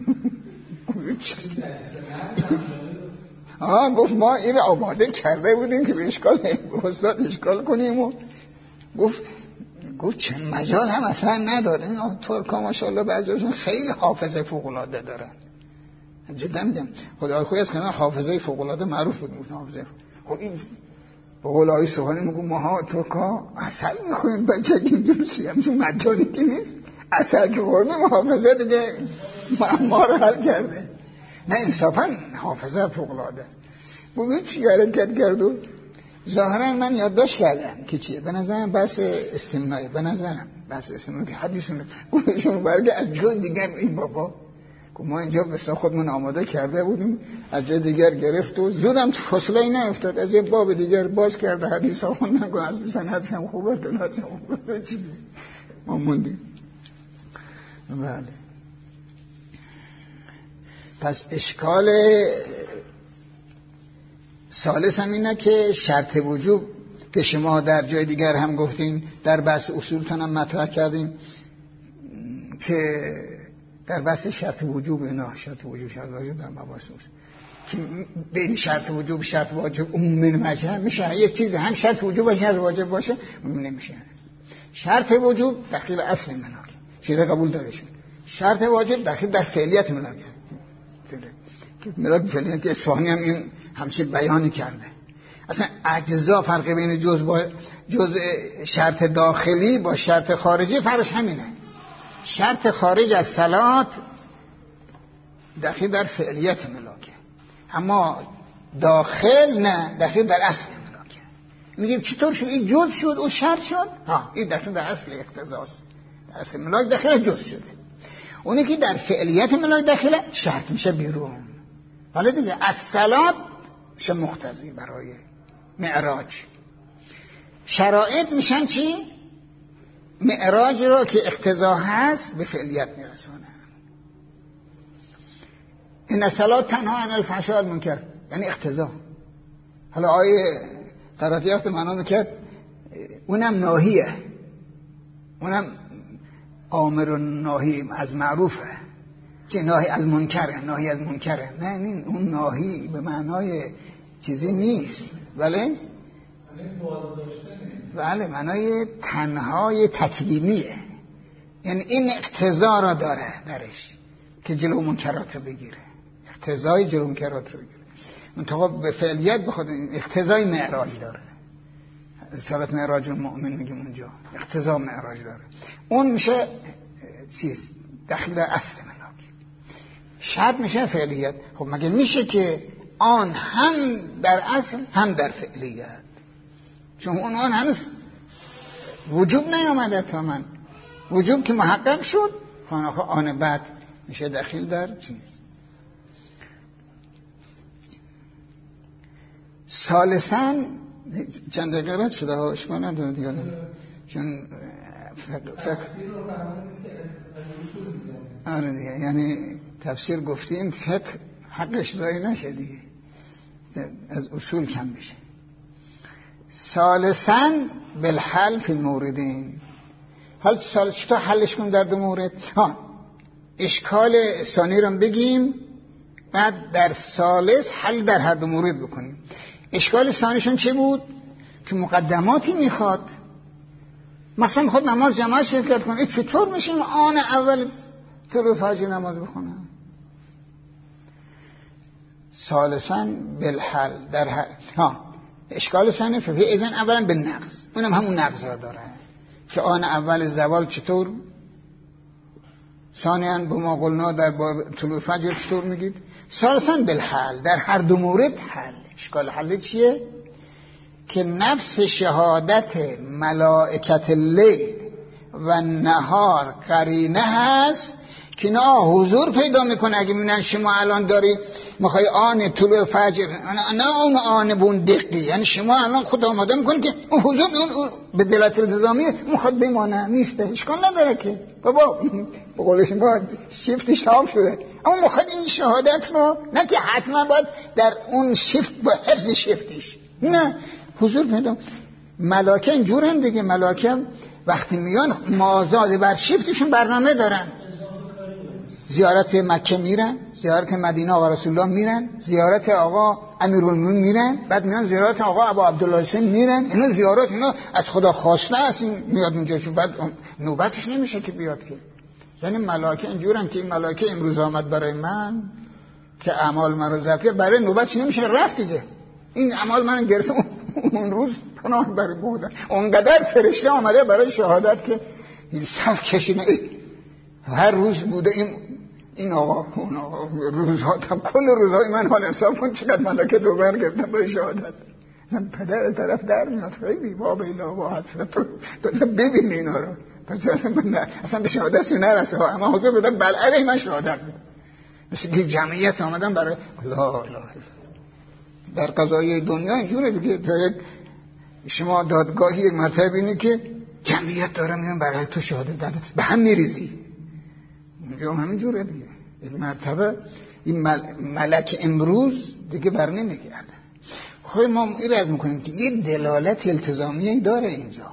آه گفت ما این رو آماده کرده بودیم که به اشکال استاد اشکال کنیم و گفت گفت چند مجال هم اصلا نداره. این ترکا ماشاءالله بعضیشون خیلی حافظه فوق العاده دارن، جدا میگم. خدای خویی از کنار حافظه فوق العاده معروف بود. گفتم حافظه خب این به قول آقای سوهانی میگم ماها ترکا عسل میخوریم بچگی اینجوری همچون مجانی که نیست، عسل که خوردیم حافظه دیگه ما رو حل کرده. نه انصافا حافظه فوق العاده است. ببین چی حرکت کرد و ظاهرا من یادداشت کردم که چیه. به نظرم بحث استمنایی، به نظرم بحث استمنایی که حدیثون گوشون برگه از جای دیگر این بابا که ما اینجا بسا خودمون آماده کرده بودیم از جای دیگر گرفت و زودم تو فاصله ای نیفتاد، از یه باب دیگر باز کرده حدیث ها خوندن که از سندش هم خوبه دلات هم خوبه چیزی ما موندیم. بله پس اشکال ثالث هم اینه که شرط وجوب که شما در جای دیگر هم گفتین، در بحث اصولتون هم مطرح کردین که در بحث شرط وجوب اینا شرط وجوب شرط واجب در مباحث اصول که بین شرط وجوب و شرط واجب عمومی مجه میشه یک چیز هم شرط وجوب و شرط واجب باشه نمیشه. شرط وجوب داخل اصل مناک چیزا قبول داره شد، شرط واجب داخل در فعلیت مناک که ملاک فعلیت که اصفهانی هم این همچه بیانی کرده. اصلا اجزا فرق بین جز با جز شرط داخلی با شرط خارجی فرقش همینه. شرط خارج از صلات داخل در فعلیت ملاکه، اما داخل نه، داخل در اصل ملاکه. میگیم چطور شد این جز شد او شرط شد؟ ها این داخل در اصل اقتضاست، در اصل ملاک داخل جز شده. اونی که در فعلیت ملاک داخل شرط میشه بیرون. حالا دیگه از صلات میشه مقتضی برای معراج. شرایط میشن چی؟ معراج رو که اقتضا هست به فعلیت میرسونه. این صلات تنها عن الفحشاء والمنکر یعنی اقتضا. حالا آیه قرائت معنا میکرد اونم ناهیه، اونم آمر و ناهی از معروفه، چه ناهی از منکره، ناهی از منکره. نه این اون ناهی به معنای چیزی نیست، بله بله معنای تنهای تکوینیه، یعنی این اقتضا را داره درش که جلو منکرات رو بگیره، اقتضای جلو منکرات رو بگیره. منطقه به فعلیت بخواد اقتضای معراج داره. رسالت معراج المؤمن میگیم اونجا اقتضا معراج داره. اون میشه چیز داخل در اصل ملاک. شرط میشه فعلیت. خب مگه میشه که آن هم در اصل هم در فعلیت؟ چون اون آن هنوز وجوب نیامده تا من وجوب که محقق شد خانخواه آن بعد میشه داخل در چیز. ثالثاً چند دقیقه رد شده ها اشکال نداره دیگه، چون فقه فقه آره دیگه، یعنی تفسیر گفتیم فقه حقش دایی نشه دیگه، از اصول کم بشه. ثالثاً بالحل فی الموردین. حال سال چطور حلش کن در دو مورد؟ ها اشکال ثانی رو بگیم بعد در ثالث حل در هر دو مورد بکنیم. اشکال ثانیشون چه بود؟ که مقدماتی میخواد، مثلا میخواد نماز جماعت شرکت کنه، چطور میشه آن اول طلوع فجر نماز بخونه؟ ثالثاً بالحل در هر ها اشکال ثانی فقهی اذن اولا به نقض، اونم همون نقض را داره که آن اول زوال چطور، ثانیاً به ما قلنا در طلوع فجر چطور میگید، ثالثاً بالحل در هر دو مورد حل. اشکال حل چیه؟ که نفس شهادت ملائکت لیل و نهار قرینه هست که نه حضور پیدا میکنه. اگه میبینن شما الان داری میخوای آن طلوع فجر، نه اون آن بون دقیقی، یعنی شما الان خود آماده میکنید که اون حضور اون به دلت التزامی میخواد بمانه، نیسته، اشکال نداره که بابا به قول شما شیفتش تمام شده، اما میخواد این شهادت رو، نه که حتما باید در اون شیفت با حفظ شیفتش، نه حضور پیدا. ملائکه اینجورن دیگه، ملائکه وقتی میان مازاد بر شیفتشون برنامه دارن، زیارت مکه میرن، زیارت مدینه آقا رسول الله میرن، زیارت آقا امیرالمومنین میرن، بعد میان زیارت آقا ابو عبدالله حسین میرن. اینا زیارت اینا از خدا خواسته است، میاد اونجا، چون بعد نوبتش نمیشه که بیاد که. یعنی ملائکه اینجورن که این ملائکه امروز آمد برای من که اعمال من رو ضبط کرد، برای نوبتش نمیشه رفت دیگه، این اعمال من گرفت اون روز پناه برای بودن. اونقدر فرشته آمده برای شهادت که این صف کشیدن، هر روز بوده این این آقا اون آقا، روزها تا کل روزهای من حال حساب کن چقدر ملائکه دوبار گرفتن برای شهادت. مثلا پدر از طرف در میاد، خیلی باب اینا با حسرت رو ببین اینا رو، پس اصلا من نه اصلا به شهادتش نرسه، اما حضور بدن بلعه من شهادت بدم، مثل که جمعیت آمدن برای لا اله الا. در قضایی دنیا اینجوره دیگه، شما دادگاهی یک مرتبه بینی که جمعیت داره میان برای تو شهادت دادن، به هم میریزی، اونجا همین جوره دیگه. یک مرتبه این مل... ملک امروز دیگه بر نمیگرده. خب ما این رزم میکنیم که یه دلالت التزامی داره اینجا.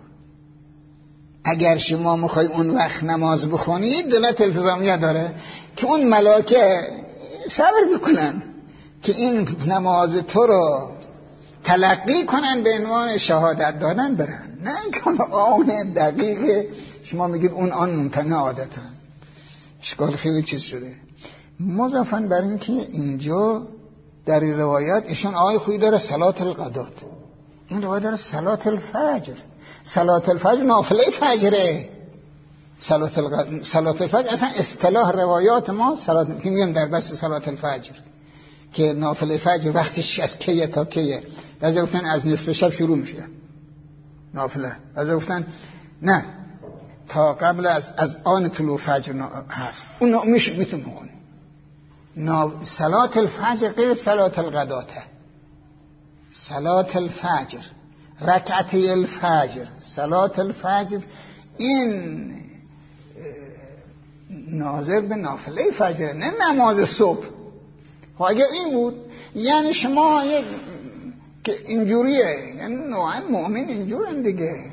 اگر شما میخوای اون وقت نماز بخونی، یه دلالت التزامی داره که اون ملائکه صبر بکنن که این نماز تو رو تلقی کنن به عنوان شهادت دادن برن، نه اینکه آن دقیقه شما میگید اون آن ممتنع عادتا. اشکال خیلی چیز شده. مضافاً بر این که اینجا در این روایت ایشان آیه خویی داره صلات الغدات، این روایت داره صلات الفجر. صلات الفجر نافله فجره. صلات الغدات، صلات الفجر اصلا اصطلاح روایات ما صلات که میگم در بس صلات الفجر که نافله فجر وقتش از کیه تا کیه. بعضی گفتن از نصف شب شروع میشه نافله، بعضی گفتن نه تا قبل از از آن طلوع فجر هست، اون میشه میتونه بکنه. صلات الفجر غیر صلات الغداته. صلات الفجر، رکعتی الفجر، صلات الفجر این ناظر به نافله فجر، نه نماز صبح. و اگه این بود یعنی شما یک که اینجوریه، یعنی نوعا مؤمن اینجورن دیگه.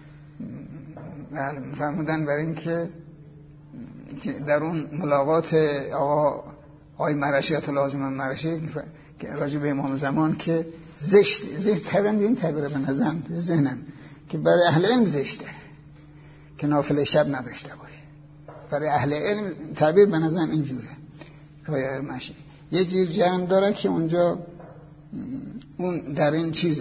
فرمودن برای این که در اون ملاقات آقا آقای مرشیت لازم مرشی که راجع به امام زمان که زشت زشت تبرن بیم تبره به نظرم به ذهنم که برای اهل علم زشته که نافله شب نداشته باشه. برای اهل علم تعبیر به نظرم اینجوره. آقای مرشی یه جیر جرم داره که اونجا اون در این چیز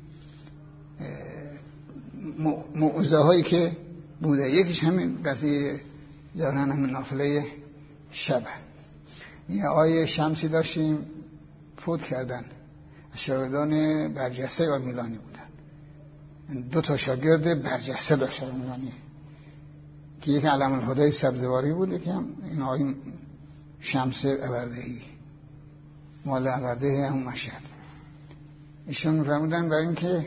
موعظه هایی که بوده، یکیش همین قضیه دارن همین نافله شب. یه آیه شمسی داشتیم فوت کردن، شاگردان برجسته آقای میلانی بودن، دو تا شاگرد برجسته داشت آقای میلانی که یک علم الهدی سبزواری بوده که هم این آقای شمس ابردهی مال ابردهی هم مشهد. ایشون می‌فرمودن برای اینکه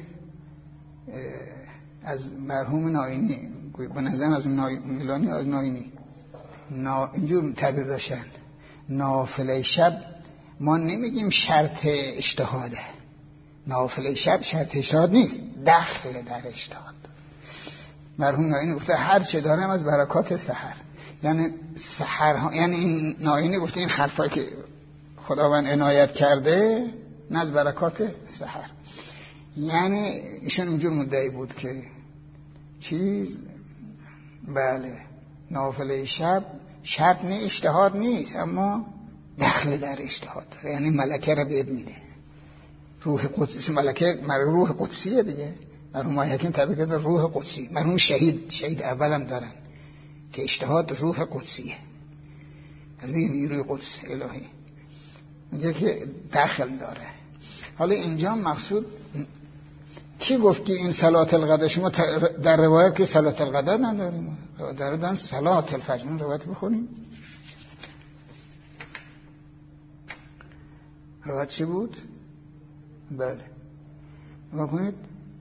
از مرحوم ناینی به نظرم از نای... میلانی از ناینی نا... اینجور تعبیر داشتن نافله شب ما نمیگیم شرط اجتهاده، نافله شب شرط اجتهاد نیست، دخل در اجتهاد. مرحوم ناینی گفته هر چه دارم از برکات سحر، یعنی سحر ها، یعنی این ناینی گفته این حرفایی که خداوند عنایت کرده نه از برکات سحر. یعنی ایشون اینجور مدعی بود که چیز بله نافله شب شرط نه اجتهاد نیست، اما دخل در اجتهاد داره، یعنی ملکه را بهت میده، روح قدسی. ملکه روح قدسیه دیگه، مرحوم حکیم تعبیر کرده روح قدسی. مرحوم شهید شهید اولم دارن که اجتهاد روح قدسیه، از این نیروی قدس الهی میگه که دخل داره. حالا اینجا مقصود کی گفت که این صلات الغدا؟ شما در روایت که صلات الغدا نداریم، در دارن صلات الفجر. روایت بخونیم. روایت چی بود؟ بله بکنید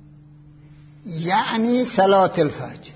یعنی صلات الفجر،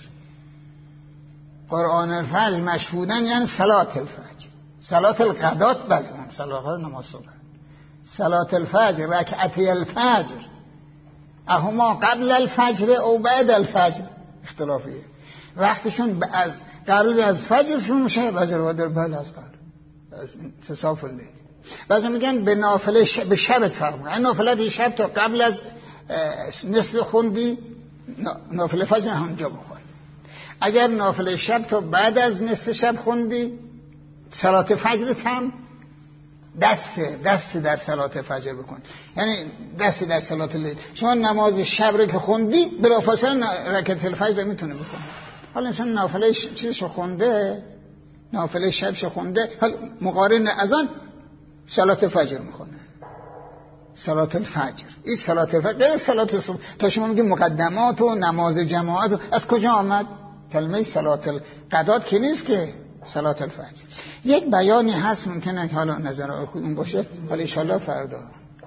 قرآن الفجر مشهودن یعنی صلات الفجر. صلات القضات بله هم صلات نماز صبح. صلات الفجر رکعتی الفجر اهما قبل الفجر او بعد الفجر اختلافیه. وقتشون از قبل از فجرشون میشه بعضی رو در بله از قبل از انتصاف اللیل. بعضی میگن به نافله شب به شب فرمون، این نافله شب تا قبل از نصف خوندی نافله فجر همونجا بخون. اگر نافله شب تا بعد از نصف شب خوندی صلات فجر هم دست دست در صلات فجر بکن، یعنی دست در صلات لیل. شما نماز شب رو که خوندی بلافاصله رکعت الفجر میتونه بکنی. حالا انسان نافله چیزشو خونده، نافله شبشو خونده، حالا مقارن اذان صلات فجر میخونه. صلات الفجر این صلات الفجر غیر صلات صبح. تا شما میگی مقدمات و نماز جماعت و از کجا آمد؟ کلمه صلات القضات که نیست که صلات الفجر. یک بیانی هست ممکنه که حالا نظر خودمون باشه، حالا ان شاءالله فردا.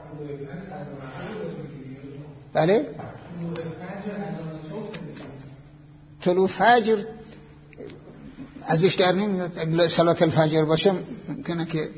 بله طلوع فجر ازش در نمیاد. اگه صلات الفجر باشه ممکنه که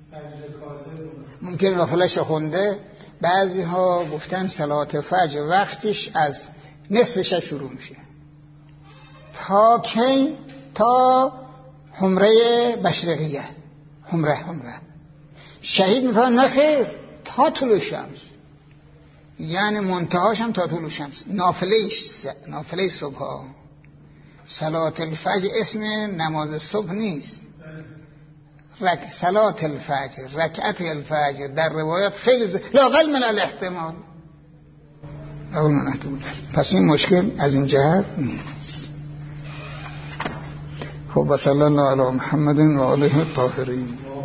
ممکنه نافله‌اش خونده. بعضی ها گفتن صلات فجر وقتش از نصف شب شروع میشه تا کی؟ تا حمره بشرقیه. حمره حمره شهید میفهم نخیر تا طلوع شمس، یعنی منتهاش هم تا طلوع شمس. نافله نافله صبح ها. صلات الفجر اسم نماز صبح نیست. رک صلات الفجر رکعت الفجر در روایات خیلی ز... لاقل من الاحتمال لاقل من احتمال. پس این مشکل از این جهت نیست. خب صلی الله علی محمد و آله الطاهرین.